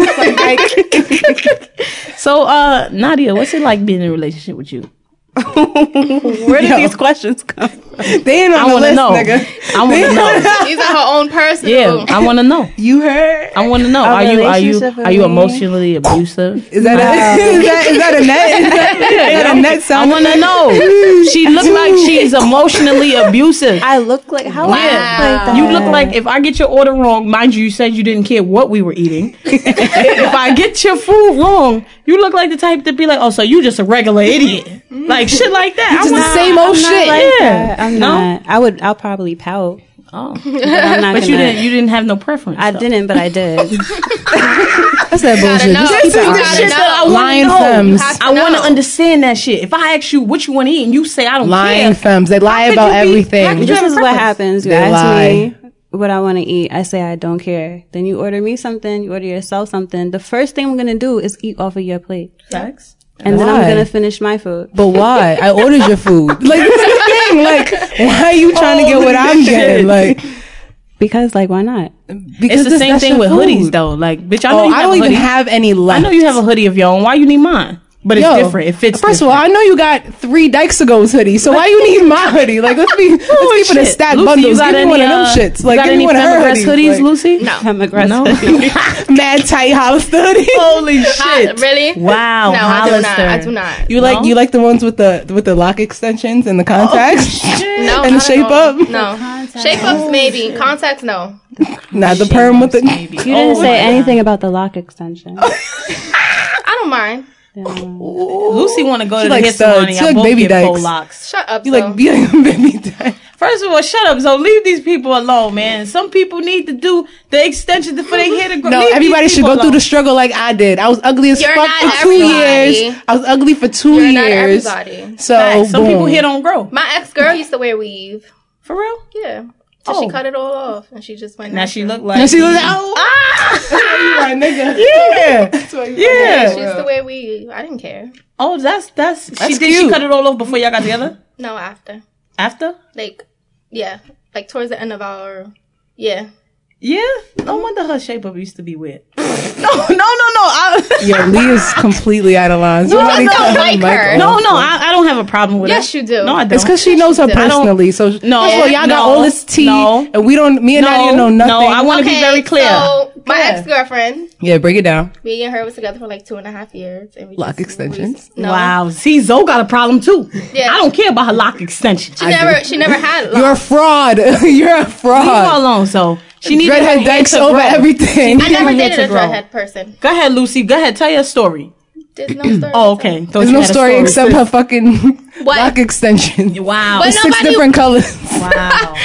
so uh Nadia, what's it like being in a relationship with you? where did Yo. these questions come? They ain't on I the want to list, know. nigga. I want to know. These are her own personal. Yeah, I want to know. You heard? I want to know. A Are you are you relationship with are you me? emotionally abusive? Is that a, is that is that a net? Is that, is that a net I sound? want to know. She look like she's emotionally abusive. I look like how I Yeah. look like that. You look like if I get your order wrong, mind you, you said you didn't care what we were eating. If I get your food wrong, you look like the type to be like, oh, so you just a regular idiot, like shit like that. Just I the want- same old I'm not shit. like Yeah. that. I'm No? not. I would. I'll probably pout. Oh, But I'm not but gonna. you didn't. You didn't have no preference. I though. didn't, but I did. That's that Gotta bullshit. know. Just This keep is it the honest. gotta shit know. that I want Lying to know. femmes. Have to I want to know. understand that shit. If I ask you what you want to eat and you say I don't Lying care, femmes. They lie could about you be- how everything. could you This have a is what preference? happens. You They ask lie. me what I want to eat. I say I don't care. Then you order me something. You order yourself something. The first thing I'm gonna do is eat off of your plate, Facts. and then Why? I'm gonna finish my food. But why? I ordered your food. Like, this is the thing. Like, why are you trying to get what I'm getting? Like, Because, like, why not? because It's the this- same that's thing your with food. hoodies though. Like, bitch, I know Oh, you I have don't a even hoodie. have any left. I know you have a hoodie of your own. Why you need mine? But it's Yo, different. It fits. First of all, I know you got three Dykes to Go's hoodies, so why you need my hoodie? Like, let's be let's Oh, keep it in shit. stack Lucy, bundles. you got Give me any, one of them uh, shits. you Like, got give me any one of her Feminist hoodies, hoodies, like, Lucy? No. I'm aggressive. No. mad tight Hollister hoodie. Holy Hot, shit! really? Wow. No, I do not. Hollister. I do not. You like No? you like the ones with the with the lock extensions and the contacts? No, and the not at shape all. up? No, shape ups maybe. Contacts, no. Not the perm with the. You didn't say anything about the lock extension. I don't mind. Lucy want to go to the like hair studs. salon and She y'all like both baby get full dykes. locks. Shut up. You so. like be like baby Dyke. First of all, shut up. So leave these people alone, man. Some people need to do the extension for their hair to grow. No, Leave everybody these should go people through the alone. struggle like I did. I was ugly as You're fuck not for two everybody. years. I was ugly for two You're not years. everybody. So Facts. Some boom. people hair don't grow. My ex girl used to wear weave. For real? Yeah. So Oh. she cut it all off and she just went Now she natural. look like. And she was like, oh, ah, my nigga. Yeah. That's why you Yeah. She used to wear weave. I didn't care. Oh, that's that's. she That's did. She cute. cut it all off before y'all got together. No, after. After? Like, yeah. Like towards the end of our, yeah. Yeah. No wonder her shape up used to be weird. no, no, no, no. I, Yo, Leah's completely out of line. You Somebody just cut don't her like mic her. off. no, no. I, I don't have a problem with Yes, it. you do. No, I don't. It's because she knows her I don't- personally. So No, first of all, y'all got no, all this tea, no. and we don't. Me and No, Nadia know nothing. no, I want to be very clear. So my Yeah. ex girlfriend, Yeah, break it down. me and her was together for like two and a half years. And we Lock just- extensions? we- No. Wow. See, Zoe got a problem too. Yeah. I don't care about her lock extension. She never, she never had. You're a fraud. You're a Leave her fraud. alone. So she needs her Dreadhead hair Dykes to over grow. everything. I never her hair dated to a grow. dreadhead person. Go ahead, Lucy. Go ahead. Tell your story. There's no story. Oh, okay. Thought There's you no had a story except sis. her fucking What? lock extension. Wow. But Six nobody- different colors. Wow.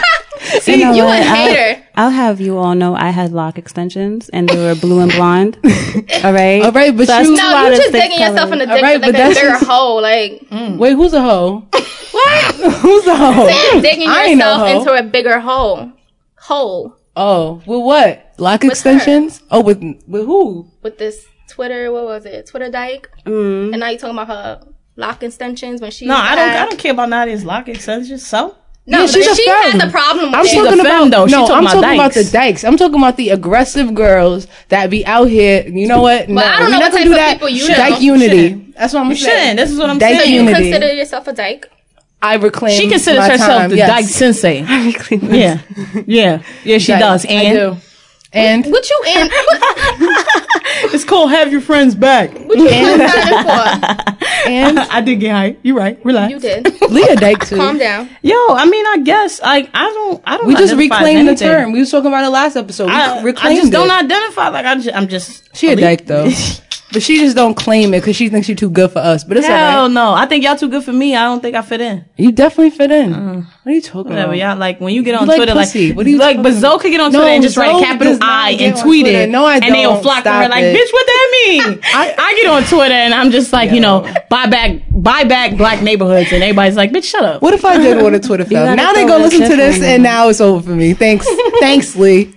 You know You what? a hater. I'll, I'll have you all know I had lock extensions and they were blue and blonde. All right. All right, but So that's you- two No, out you of just six digging yourself in the colors. dick Alright, like but a that's bigger just- hole. Like, Wait, who's a hoe? what? Who's a hoe? Digging I ain't no yourself hoe. into a bigger hole. Hole. Oh, with what? Lock her. extensions? Oh, with with who? With this Twitter, what was it? Twitter dyke? Mm. And now you talking about her lock extensions when she No, used to I don't. have- I don't care about Nadia's lock extensions. So No, Yeah, but she's a she femme. has a problem with I'm it. She's a talking femme, about though. She no. talking I'm about talking about the dykes. dykes. I'm talking about the aggressive girls that be out here. You know what? No, I don't we're know not what gonna do type of that. people you Dyke know. unity. Shouldn't. That's what I'm you saying. shouldn't. This is what I'm Dyke So saying. you unity. consider yourself a dyke? I reclaim. She considers my herself time. the Yes. dyke sensei. Yeah, yeah, yeah. She Dyke. does. I And do. And What you in? What, it's called "Have Your Friends Back." what you signing for? and I did get hyped. You right. Relax. You did. Leah Dyke too. Calm down. Yo, I mean, I guess I. I don't. I don't. We just identify as reclaimed the anything. term. We was talking about it last episode. We I, I reclaimed just don't it. identify like I just, I'm just. She a dyke though, but she just don't claim it because she thinks she's too good for us. But it's Hell alright. no! I think y'all too good for me. I don't think I fit in. You definitely fit in. what are you talking Whatever, about? y'all like when you get on You like Twitter, pussy. like What are you like, but talking Zoe could get on No, Twitter and just write a Zoe capital does not I get and on tweet Twitter. it. No, I And they'll don't. flock to her Stop like, it. bitch, what that mean? I, I get on Twitter and I'm just like, you know, buy back, buy back black neighborhoods, and everybody's like, bitch, shut up. What if I did want a Twitter fam? gotta Now they throw go that listen to shit this, on and them. now it's over for me. Thanks, thanks, Lee.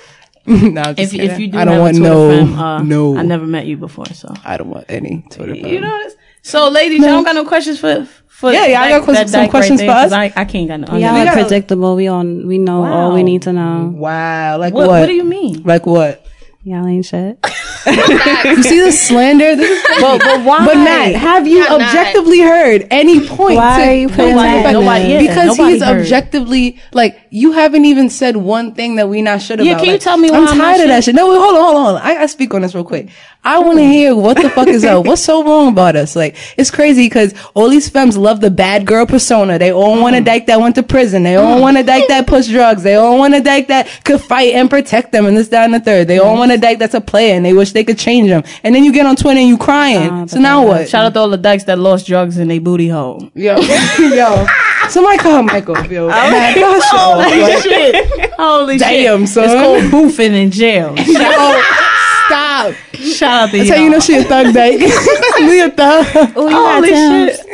no, I'm just If, kidding. if you do I don't have want a Twitter no, fam, uh, no. I never met you before, so I don't want any Twitter fam. you know this. So, ladies, y'all don't got no questions for for Yeah, yeah, I that- got ques- that some dyke questions right for there, us. 'cause I, I can't got no. Y'all We are gotta- predictable. We on. We know all we Wow. need to know. Wow, like What, what? what do you mean? Like what? Y'all ain't shit. You see the slander? This is But, but why? But Matt, have you I'm not. objectively heard any point? Why to, are you putting nobody, that in nobody- there? yeah, because nobody he's heard. objectively like you haven't even said one thing that we not should about. Yeah, can you Like, tell me why I'm I'm not tired of that shit? shit. No, wait, hold on, hold on, hold on. I gotta speak on this real quick. I want to hear what the fuck is up. What's so wrong about us? Like, it's crazy because all these femmes love the bad girl persona. They all want a dyke that went to prison. They all want a dyke that pushed drugs. They all want a dyke that could fight and protect them and this, that, and the third. They all want a dyke that's a player and they wish they could change them. And then you get on Twitter and you crying. Oh, so now what? Shout out to all the dykes that lost drugs in their booty hole. Yo, yo. Somebody call Michael. Yo, man, gosh, yo. Holy Like, shit. Holy Damn, shit. son. It's called boofing in jail. yo, stop. Shout out to That's y'all. how you know she a thug dyke. Me a thug. Oh, you Holy got shit.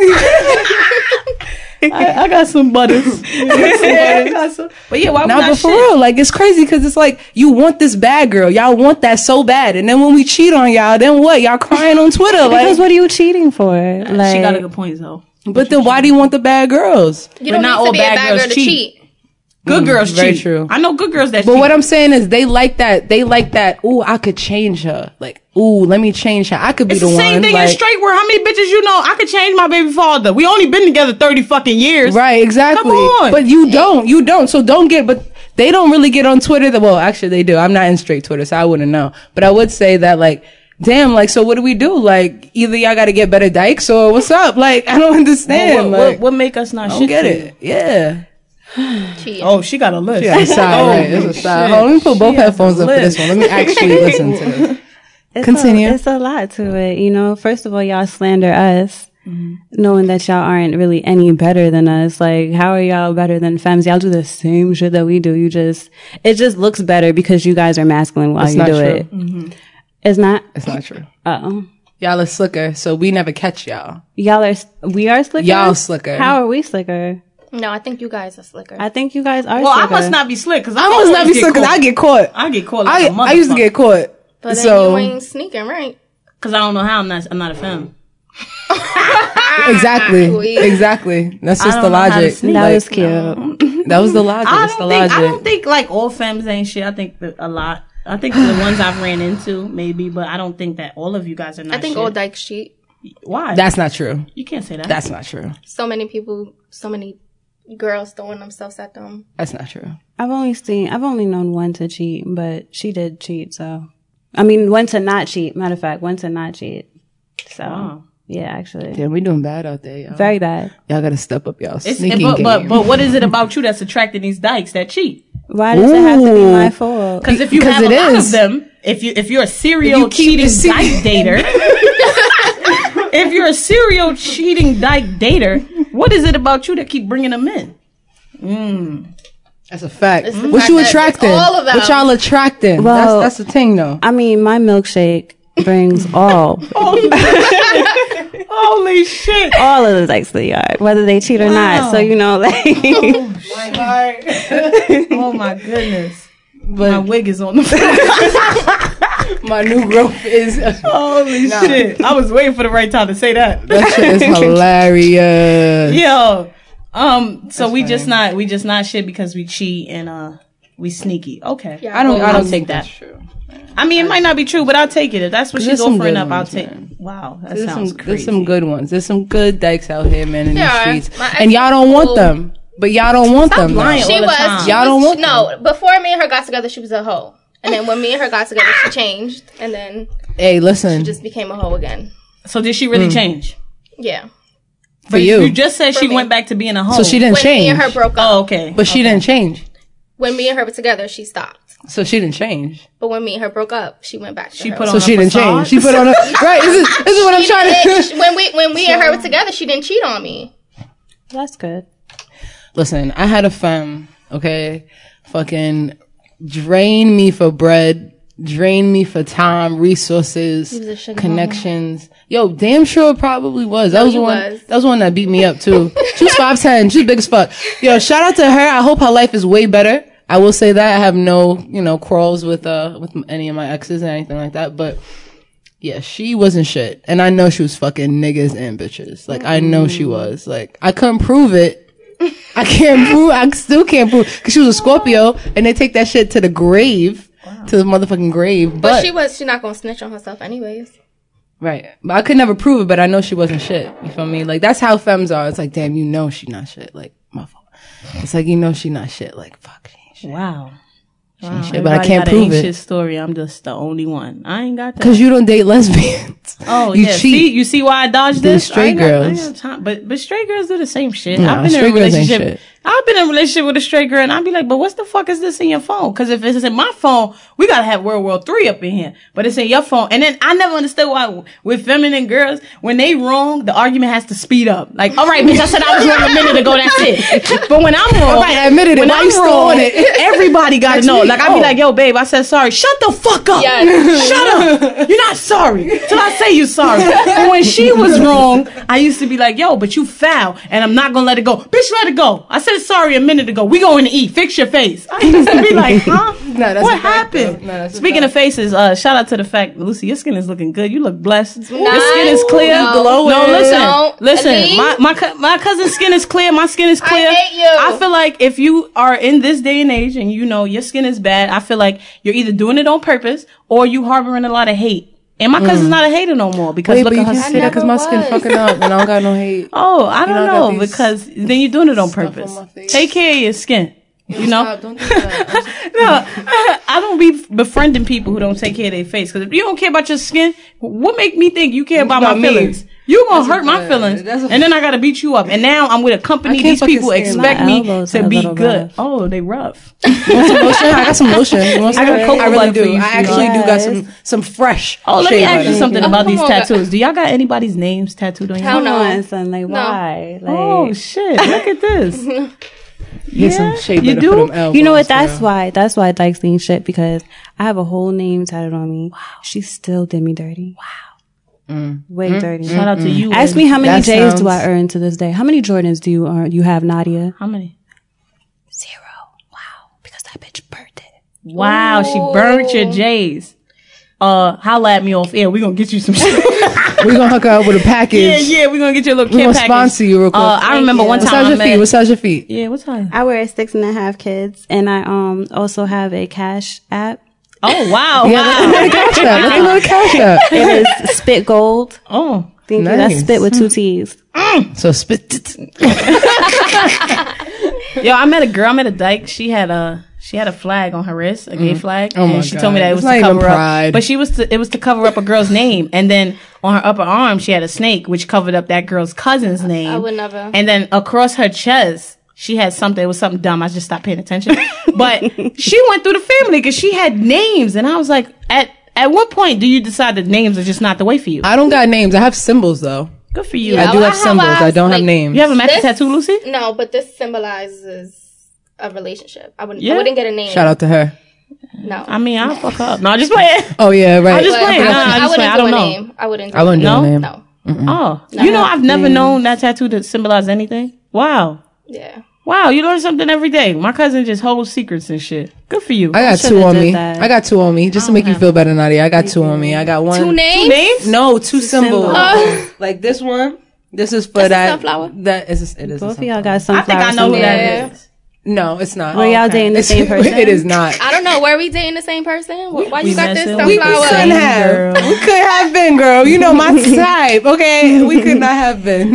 I, I got some butters. I got some- But yeah, why Nah, we not but for shit? real, like it's crazy because it's like you want this bad girl, y'all want that so bad, and then when we cheat on y'all, then what? Y'all crying on Twitter, Because like. what are you cheating for? Like, She got a good point though. But then why do you want the bad girls? You don't not need all to be a bad bad girls girl to cheat. cheat. Good girls very cheat. true. I know good girls that But cheat. what I'm saying is they like that. They like that. Ooh, I could change her. Like, ooh, let me change her. I could be It's the, the same one. thing like, in straight where how many bitches you know I could change my baby father. We only been together thirty fucking years. Right, exactly. Come on. But you don't. You don't. So don't get, but they don't really get on Twitter. That, well, actually they do. I'm not in straight Twitter, so I wouldn't know. But I would say that, like, damn, like, so what do we do? Like, either y'all got to get better dykes or what's up? Like, I don't understand. What, like, what, what make us not I shit? don't get to it. Yeah. Cheating. Oh, she got a list. Yeah, side, right. It's a side. Hold on, let me put both has headphones a up for list. this one. Let me actually listen to this. It's Continue. A, it's a lot to it, you know. First of all, y'all slander us, knowing that y'all aren't really any better than us. Like, how are y'all better than femmes? Y'all do the same shit that we do. You just, it just looks better because you guys are masculine while It's you not do true. it. It's not. It's not true. Oh, Y'all are slicker, so we never catch y'all. y'all are. We are slicker. Y'all slicker. How are we slicker? No, I think you guys are slicker. I think you guys are. Well, slicker. I must not be slick because I, I must not be slick because caught. I get caught. I get caught like I a motherfucker. I used to get caught. but then so you ain't sneaking, right? because I don't know how I'm not. I'm not a femme. exactly, We- exactly. That's I just don't the know how to logic. sneak. That Like, was cute. that was the logic. I It's the don't think. logic. I don't think like all femmes ain't shit. I think that a lot. I think the ones I've ran into maybe, but I don't think that all of you guys are not. I think shit. all dykes cheat. Why? That's not true. you can't say that. That's not true. So many people, so many girls throwing themselves at them. That's not true. I've only seen, I've only known one to cheat, but she did cheat, so. I mean, one to not cheat. Matter of fact, one to not cheat. So, Oh. yeah, actually. Damn, we doing bad out there, y'all. Very bad. Y'all gotta step up y'all It's, sneaking but, game. but but what is it about you that's attracting these dykes that cheat? Why does it have to be Ooh. my fault? Because if you Because have it a lot is. of them, if you if you're a serial If you keep cheating the dyke dater, if you're a serial cheating dyke dater, what is it about you that keep bringing them in? That's a fact. It's the What fact you that it's attracting? all of them. What y'all attracting? Well- that's that's the thing, though. I mean, my milkshake brings all, Holy shit! all of the dykes to the yard, whether they cheat or Wow. not. So, you know, like, Oh my goodness! My wig is on the floor. My new growth is Holy shit! I was waiting for the right time to say that. that shit is hilarious. Yo, um, so we just not we just not shit because we cheat and uh we sneaky. Okay, Yeah, I don't. well, I don't I'll think take that. that's true. I mean, it might not be true, but I'll take it. If that's what There's she's some offering good up, I'll ones, take. man. Wow, that There's sounds some. crazy. There's some good ones. There's some good dykes out here, man, in There the are. streets, My and y'all don't want ex- them. But y'all don't want them. though. lying. She all the was. time. She Y'all don't was want no. Before me and her got together, she was a hoe, and then when me and her got together, she changed, and then Hey, listen. just became a hoe again. So did she really Mm. change? Yeah. For you. You just said For she me. went back to being a hoe. So she didn't When me change. and her broke up, Oh, okay. But she didn't change. when me and her were together, she stopped. So she didn't change. But when me and her broke up, she went back to She her. put on So a she didn't facade? change. She put on a right. This is this is what I'm She trying didn't- to. when we when we and her were together, she didn't cheat on me. that's good. Listen, I had a femme. Okay, fucking drain me for bread, drain me for time, resources, was a sugar connections. Yo, damn sure it probably was. That No, was the you one. was. That was the one that beat me up too. She was five ten. She's big as fuck. Yo, shout out to her. I hope her life is way better. I will say that I have no, you know, quarrels with uh with any of my exes or anything like that, but. Yeah, she wasn't shit. And I know she was fucking niggas and bitches. Like, I know she was. Like, I couldn't prove it. I can't prove, I still can't prove, cause she was a Scorpio and they take that shit to the grave. to the motherfucking grave. But, But she was, she's not gonna snitch on herself anyways. right. But I could never prove it, but I know she wasn't shit. You feel me? Like, that's how femmes are. It's like, damn, you know she not shit. Like, my fault. It's like, you know she not shit. Like, fuck, she ain't shit. Wow. She Wow. ain't shit, but I Everybody can't got prove an it. ancient story. I'm just the only one. I ain't got that. Cause you don't date lesbians. Oh, you yeah. cheat. See, you see why I dodged Do this? straight I ain't got- I ain't girls. got time. But, but straight girls do the same shit. Nah, I've been in a straight girls ain't relationship. shit. I've been in a relationship with a straight girl and I'd be like, but what's the fuck is this in your phone? Cause if it's in my phone, we gotta have World War Three up in here. But it's in your phone. And then I never understood why with feminine girls, when they wrong, the argument has to speed up. Like, all right, bitch, I said I was wrong a minute ago, that's it. But when I'm wrong, Right, I admitted it. when Why I'm you still wrong, on it? everybody gotta know. me. Like, I'd be Oh. like, yo, babe, I said sorry. Shut the fuck up. Yes. Shut up. You're not sorry till I say you're sorry. But when she was wrong, I used to be like, yo, but you foul and I'm not gonna let it go. Bitch, let it go. I said sorry a minute ago. We going to eat. Fix your face. I used to be like, huh? No, that's what a fact, happened? though. No, that's a Speaking fact. of faces, uh, shout out to the fact, Lucy, your skin is looking good. You look blessed. Your Nice. skin is clear. No. Glowing. No, listen, Don't. listen. Leave. My my cou- my cousin's skin is clear. My skin is clear. hate you. I feel like if you are in this day and age and you know your skin is bad, I feel like you're either doing it on purpose or you harboring a lot of hate. And my cousin's not a hater no more because Wait, look but you at her can't skin. say that because my never skin was. fucking up and I don't got no hate. Oh, I don't know, I got know these because then you're doing it on stuff on purpose. my face. Take care of your skin. You know, Stop, don't do that. no, I don't be befriending people who don't take care of their face. Because if you don't care about your skin, what make me think you care about, About my me. feelings? You gonna That's a hurt my good- feelings, that's a- and then I gotta beat you up. And now I'm with a company. I can't These fucking people stand expect my me elbows to are a be little good. rough. Oh, they rough. Want some lotion? I got some lotion. You want some? I got cocoa I really butter do. for you, I actually do got Yes. some some fresh. Oh, let me shea ask you butter. something about these Come on, tattoos. Do y'all got anybody's names tattooed on your? Hell Come no. on, son. Like, why? Like, Oh shit! Look at this. Get some shea you butter do? for them elbows, you know what? That's girl. why. That's why I like seeing shit because I have a whole name tatted on me. Wow. She still did me dirty. Wow. Way dirty. Shout out to you. Ask and- me how many That J's sounds- do I earn to this day? How many Jordans do you earn? You have, Nadia? How many? Zero. Wow. Because that bitch burnt it. Wow, she burnt your J's. Uh, holla at me off air. We gonna get you some shit. We're gonna hook her up with a package. yeah, yeah. We gonna get you a little We're care gonna package. sponsor you real quick. Uh, I remember one What time size I your met. feet? What size your feet? Yeah, what time? I wear six and a half kids, and I um also have a cash app. Oh wow, Yeah, wow. let me cash that. Let me know the cash that. It is Spit Gold. Oh, Thank you. That's Nice. spit with two T's. So spit. yo, I met a girl. I met a dyke. She had a she had a flag on her wrist, a gay flag, Oh, my and she God. told me that it It's was not to even cover up. pride. But she was to, it was to cover up a girl's name, and then on her upper arm she had a snake, which covered up that girl's cousin's name. I would never. And then across her chest, she had something. It was something dumb. I just stopped paying attention. But she went through the family because she had names, and I was like, at at what point do you decide that names are just not the way for you? I don't got names. I have symbols though. Good for you. Yeah, I do well, have I have symbols. a- I don't have like- names. You have a matching This- tattoo, Lucy? No, but this symbolizes a relationship. I wouldn't. Yeah? I wouldn't get a name. Shout out to her. No. I mean, I'll fuck up. No, just playing. Oh yeah, right. I'm just But playing. I Nah, wouldn't, I I just wouldn't playing. I do don't a know. name. I wouldn't. Do I wouldn't do No? a name. No. Oh, you know, I've never known that tattoo to symbolize anything. Wow. Yeah. Wow, you learn something every day. My cousin just holds secrets and shit. Good for you. I got should've two on did me. that. I got two on me just to make you feel better, Nadia. I got two on me. I got one. Two names. names? No, two symbols. symbols. Like this one. This is for That's a that. sunflower? That is. It is. a Both of sunflower. y'all got I sunflower. think I know who symbols. Yeah. that is. No, it's not. Were y'all dating the It's- same person? It is not. I don't know. Were we dating the same person? Wh- Why we you got this messing We with the sunflower? couldn't same have. girl. We could have been, girl. You know my type. Okay, we could not have been.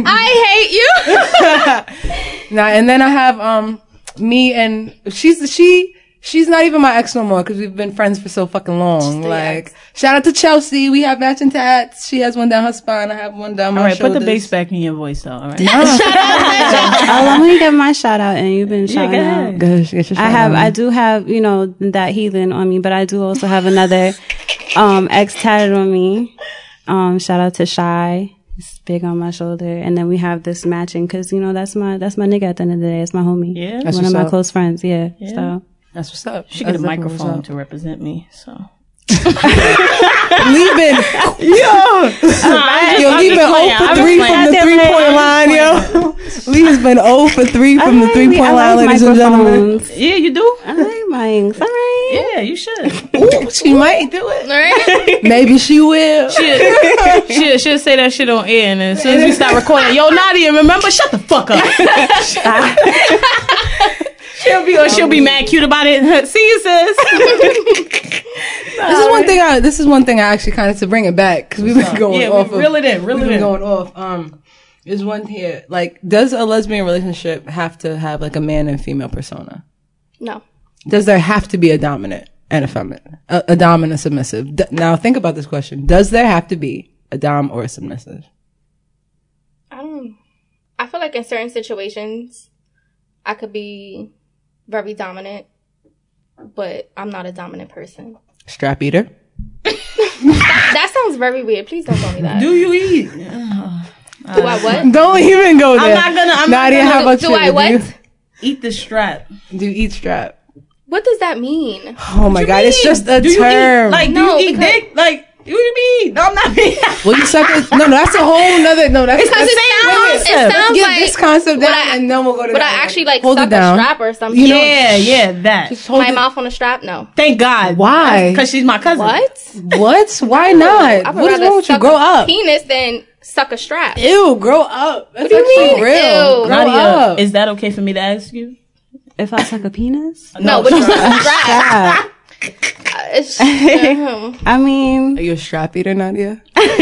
I hate you. Nah, and then I have um me and she's she she's not even my ex no more because we've been friends for so fucking long. the Like shout out to Chelsea. We have matching tats. She has one down her spine. I have one down my All right, shoulders. put the bass back in your voice, though. All right. Oh, let me give my shout out, and you've been shouting go out. ahead. Good, get your I shout have, out. I do have, you know, that heathen on me, but I do also have another um ex tatted on me. Um, shout out to Shy. It's big on my shoulder, and then we have this matching because you know that's my that's my nigga at the end of the day. It's my homie. Yeah. That's one of what's my up. close friends. Yeah. So That's what's up. She get a That's definitely what's microphone up. to represent me, so. Leaving, yo, yo, leaving zero for three from the three point line, yo. Lee has been zero for three from the three point line, ladies and gentlemen. microphones. Yeah, you do? I like mics. All right. Yeah, you should. Ooh, she might do it. Right? Maybe she will. She'll, she'll, she'll say that shit on air, and then as soon as we start recording, yo, Nadia, remember? Shut the fuck up. she'll be or she'll be mad cute about it. See you, sis. This is one thing. I this is one thing I actually kind of to bring it back because we've been going Yeah, off. we reel it in, reel we've it been in. going off. Um, there's one here. Like, does a lesbian relationship have to have like a man and female persona? No. Does there have to be a dominant and a feminine, a, a dom and a submissive? D- now think about this question: does there have to be a dom or a submissive? I don't. I feel like in certain situations, I could be very dominant, but I'm not a dominant person. Strap eater. That, that sounds very weird. Please don't tell me that. Do you eat? Do I what? Don't even go there. I'm not gonna. I'm Nadia, not how gonna about do you? I what? you, eat the strap. do you eat strap? What does that mean? Oh my god, it's just a Do you term. eat, like, No, do you eat because- dick? Like, what do you mean? No, I'm not being. Well, you suck it. No, no, that's a whole nother. No, that's Because that's, it sounds, wait, wait. it Let's sounds get like this concept down, would I- and then we'll go to Would that I one. actually like Hold suck it down. a strap or something? You know- Yeah, yeah, that. Just hold My it. mouth on a strap? No. Thank God. Why? Because she's my cousin. What? What? Why not? I would What is rather wrong with you? suck Grow a up. penis than suck a strap. Ew, grow up. That's do you actually mean? real. Ew. Grow Nadia, up. is that okay for me to ask you? If I suck a penis? No, but you suck a strap. Ah, Uh, It's, uh, I mean, Are you a strap eater, Nadia?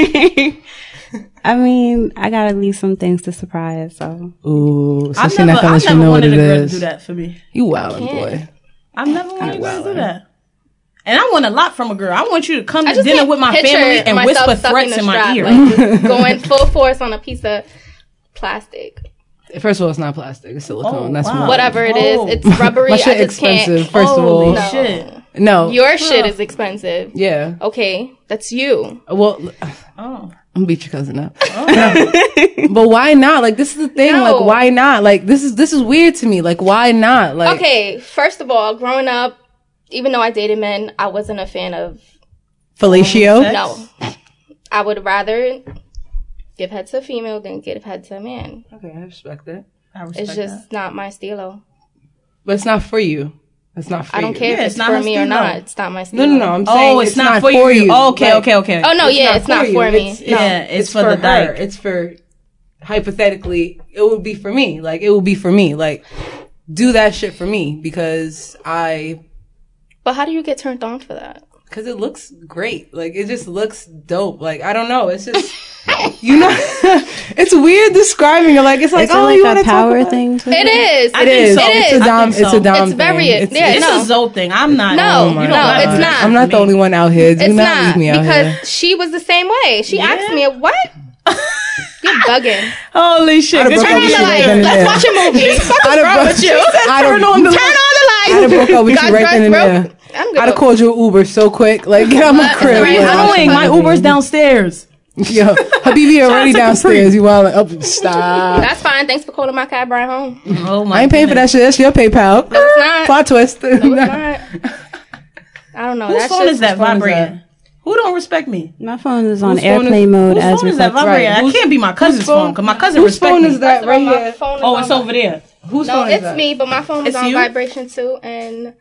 I mean, I gotta leave some things to surprise, so. Ooh, so I've she's never, not gonna I've let you never know what wanted it a girl to is. do that for me. You wildin', can't. boy. I've never wanted a girl to do that. And I want a lot from a girl. I want you to come I to just dinner can't with my picture family and myself whisper sucking threats a in my strap, ear. like, just going full force on a piece of plastic. First of all, it's not plastic. It's silicone. Oh, That's wow. why. Whatever it Oh. is, it's rubbery. My I shit just expensive. can't. First of Holy all, No. shit. no. Your shit is expensive. yeah. Okay, that's you. Well, Oh. I'm gonna beat your cousin up. But why not? Like, this is the thing. No. Like, why not? Like, this is this is weird to me. Like, why not? Like, Okay, first of all, growing up, even though I dated men, I wasn't a fan of. fellatio. No, I would rather give head to a female than give head to a man. Okay, I respect that. I respect It's just not my stilo. But it's not for you. It's not for I don't you. care Yeah, if it's it's not for her me or stilo. not. It's not my stilo. No, no, no. I'm that. saying Oh, it's, not, for you. Oh, okay, Like, okay, okay. Oh no, yeah, it's not you. for me. It's, No. Yeah, it's, for, the her. dyke. It's for, hypothetically, it would be for me. Like, it would be for me. Like, do that shit for me because I, But how do you get turned on for that? because it looks great. Like, it just looks dope. Like, I don't know. It's just, you know, it's weird describing it. Like, it's like, Is it oh, like you a want to power talk about thing? To It is. I It think is. so. It's I a dom. think It's so. a dom. It's very- thing. yeah, It's no. a Zoe thing. I'm not. No, you don't no, gotta it's do not. that I'm for not the me. only one out here. Do It's not, not leave me out because here. she was the same way. She Yeah. asked me, "What? You're bugging. Holy shit. I'd have Good broke Turn up on with the you right lights. then and Let's there. watch a movie. I'd have wrong with you? I'd have- Turn on the lights. I'd have broke up with you Got right then and dressed, there. bro. I'm good. I'd have called you an Uber so quick. Like, get out my That's crib. right. Like, Annoying. My Uber's downstairs. Yo, Habibi already to downstairs. You wild. Up, stop. That's fine. Thanks for calling my cab ride home. Oh my I ain't paying for that shit. That's your PayPal. No, it's not. Plot twist. No, it's not. I don't know. Whose That phone shit- is that phone is vibrating? Who don't respect me? My phone is on Whose phone airplane is- mode Whose as phone is that reflected. vibrating? Right. I Whose- can't be my cousin's phone- phone because my cousin Whose respect phone me. is that First of all, right my here? phone is Oh, on it's vi- over there. Whose No, phone is it's that? me, but my phone is It's on you? vibration too, and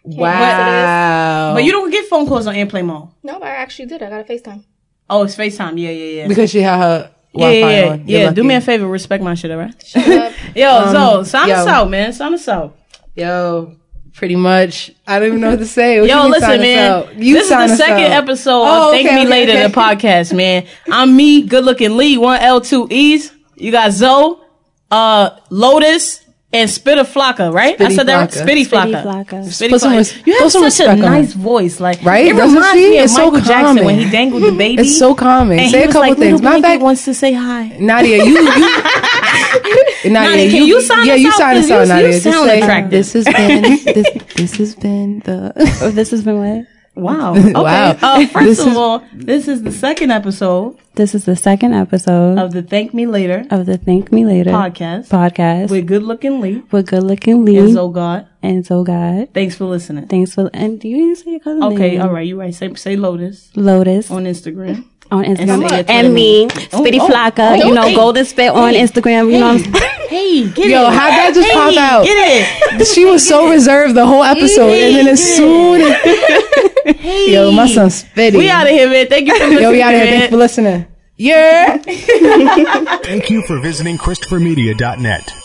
Wow. But you don't get phone calls on airplane mode. no, but I actually did. I got a FaceTime. Oh, it's FaceTime. Yeah, yeah, yeah. Because she had her Yeah, Wi-Fi yeah, yeah. on. You're yeah. Do lucky. me a favor, respect my shit, alright? Shut up. Yo, Um, so sign yo. us out, man. Sign us out. Yo, pretty much. I don't even know what to say. What you Yo, mean listen, sign us man. out? You This is sign the us second out. episode Oh, of Thank okay, Me okay, Later, okay. the podcast, man. I'm me, good looking Lee, one L, two E's. You got Zoe, uh, Lotus, and Spitter Flocka, right? I Spitty said that right? Flocka. Spitty Spitty Flocka. Flocka. Spitty Put some Flocka. res- You put have some such a respect on nice it. voice, like Right? It Doesn't reminds she? me of It's so Michael Jackson calming. when he dangled the baby. It's so calming. And Say he a was couple like, things. Little Matter of blanket fact, wants to say hi. Nadia, you, you Nadia, Nadia, can you sign yeah, us you out? sign us 'Cause out, you- Nadia. you Just sound say, attractive. This has been this, this has been the Oh, this has been what? Wow. Okay. Wow. Uh, first This of is- all, this is the second episode This is the second episode of the Thank Me Later of the Thank Me Later podcast podcast with good looking Lee with good looking Lee and Zogod. and so God. Thanks for listening. Thanks for and do you even say your cousin Okay, name? all right, you right. Say say Lotus Lotus on Instagram. on And Instagram say it to and them. me, Oh, Spitty oh, Flocka, oh, you know, hey, Golden Spit on hey, Instagram. You know what I'm saying? Hey, get Yo, it. how'd that just Hey, pop out? Get it. She was so reserved the whole episode, and then as soon as Hey. yo, my son's spitty. We out of here, man. Thank you for listening. Yo, we out of here. man. Thanks for listening. Yeah. Thank you for visiting Christopher Media dot net.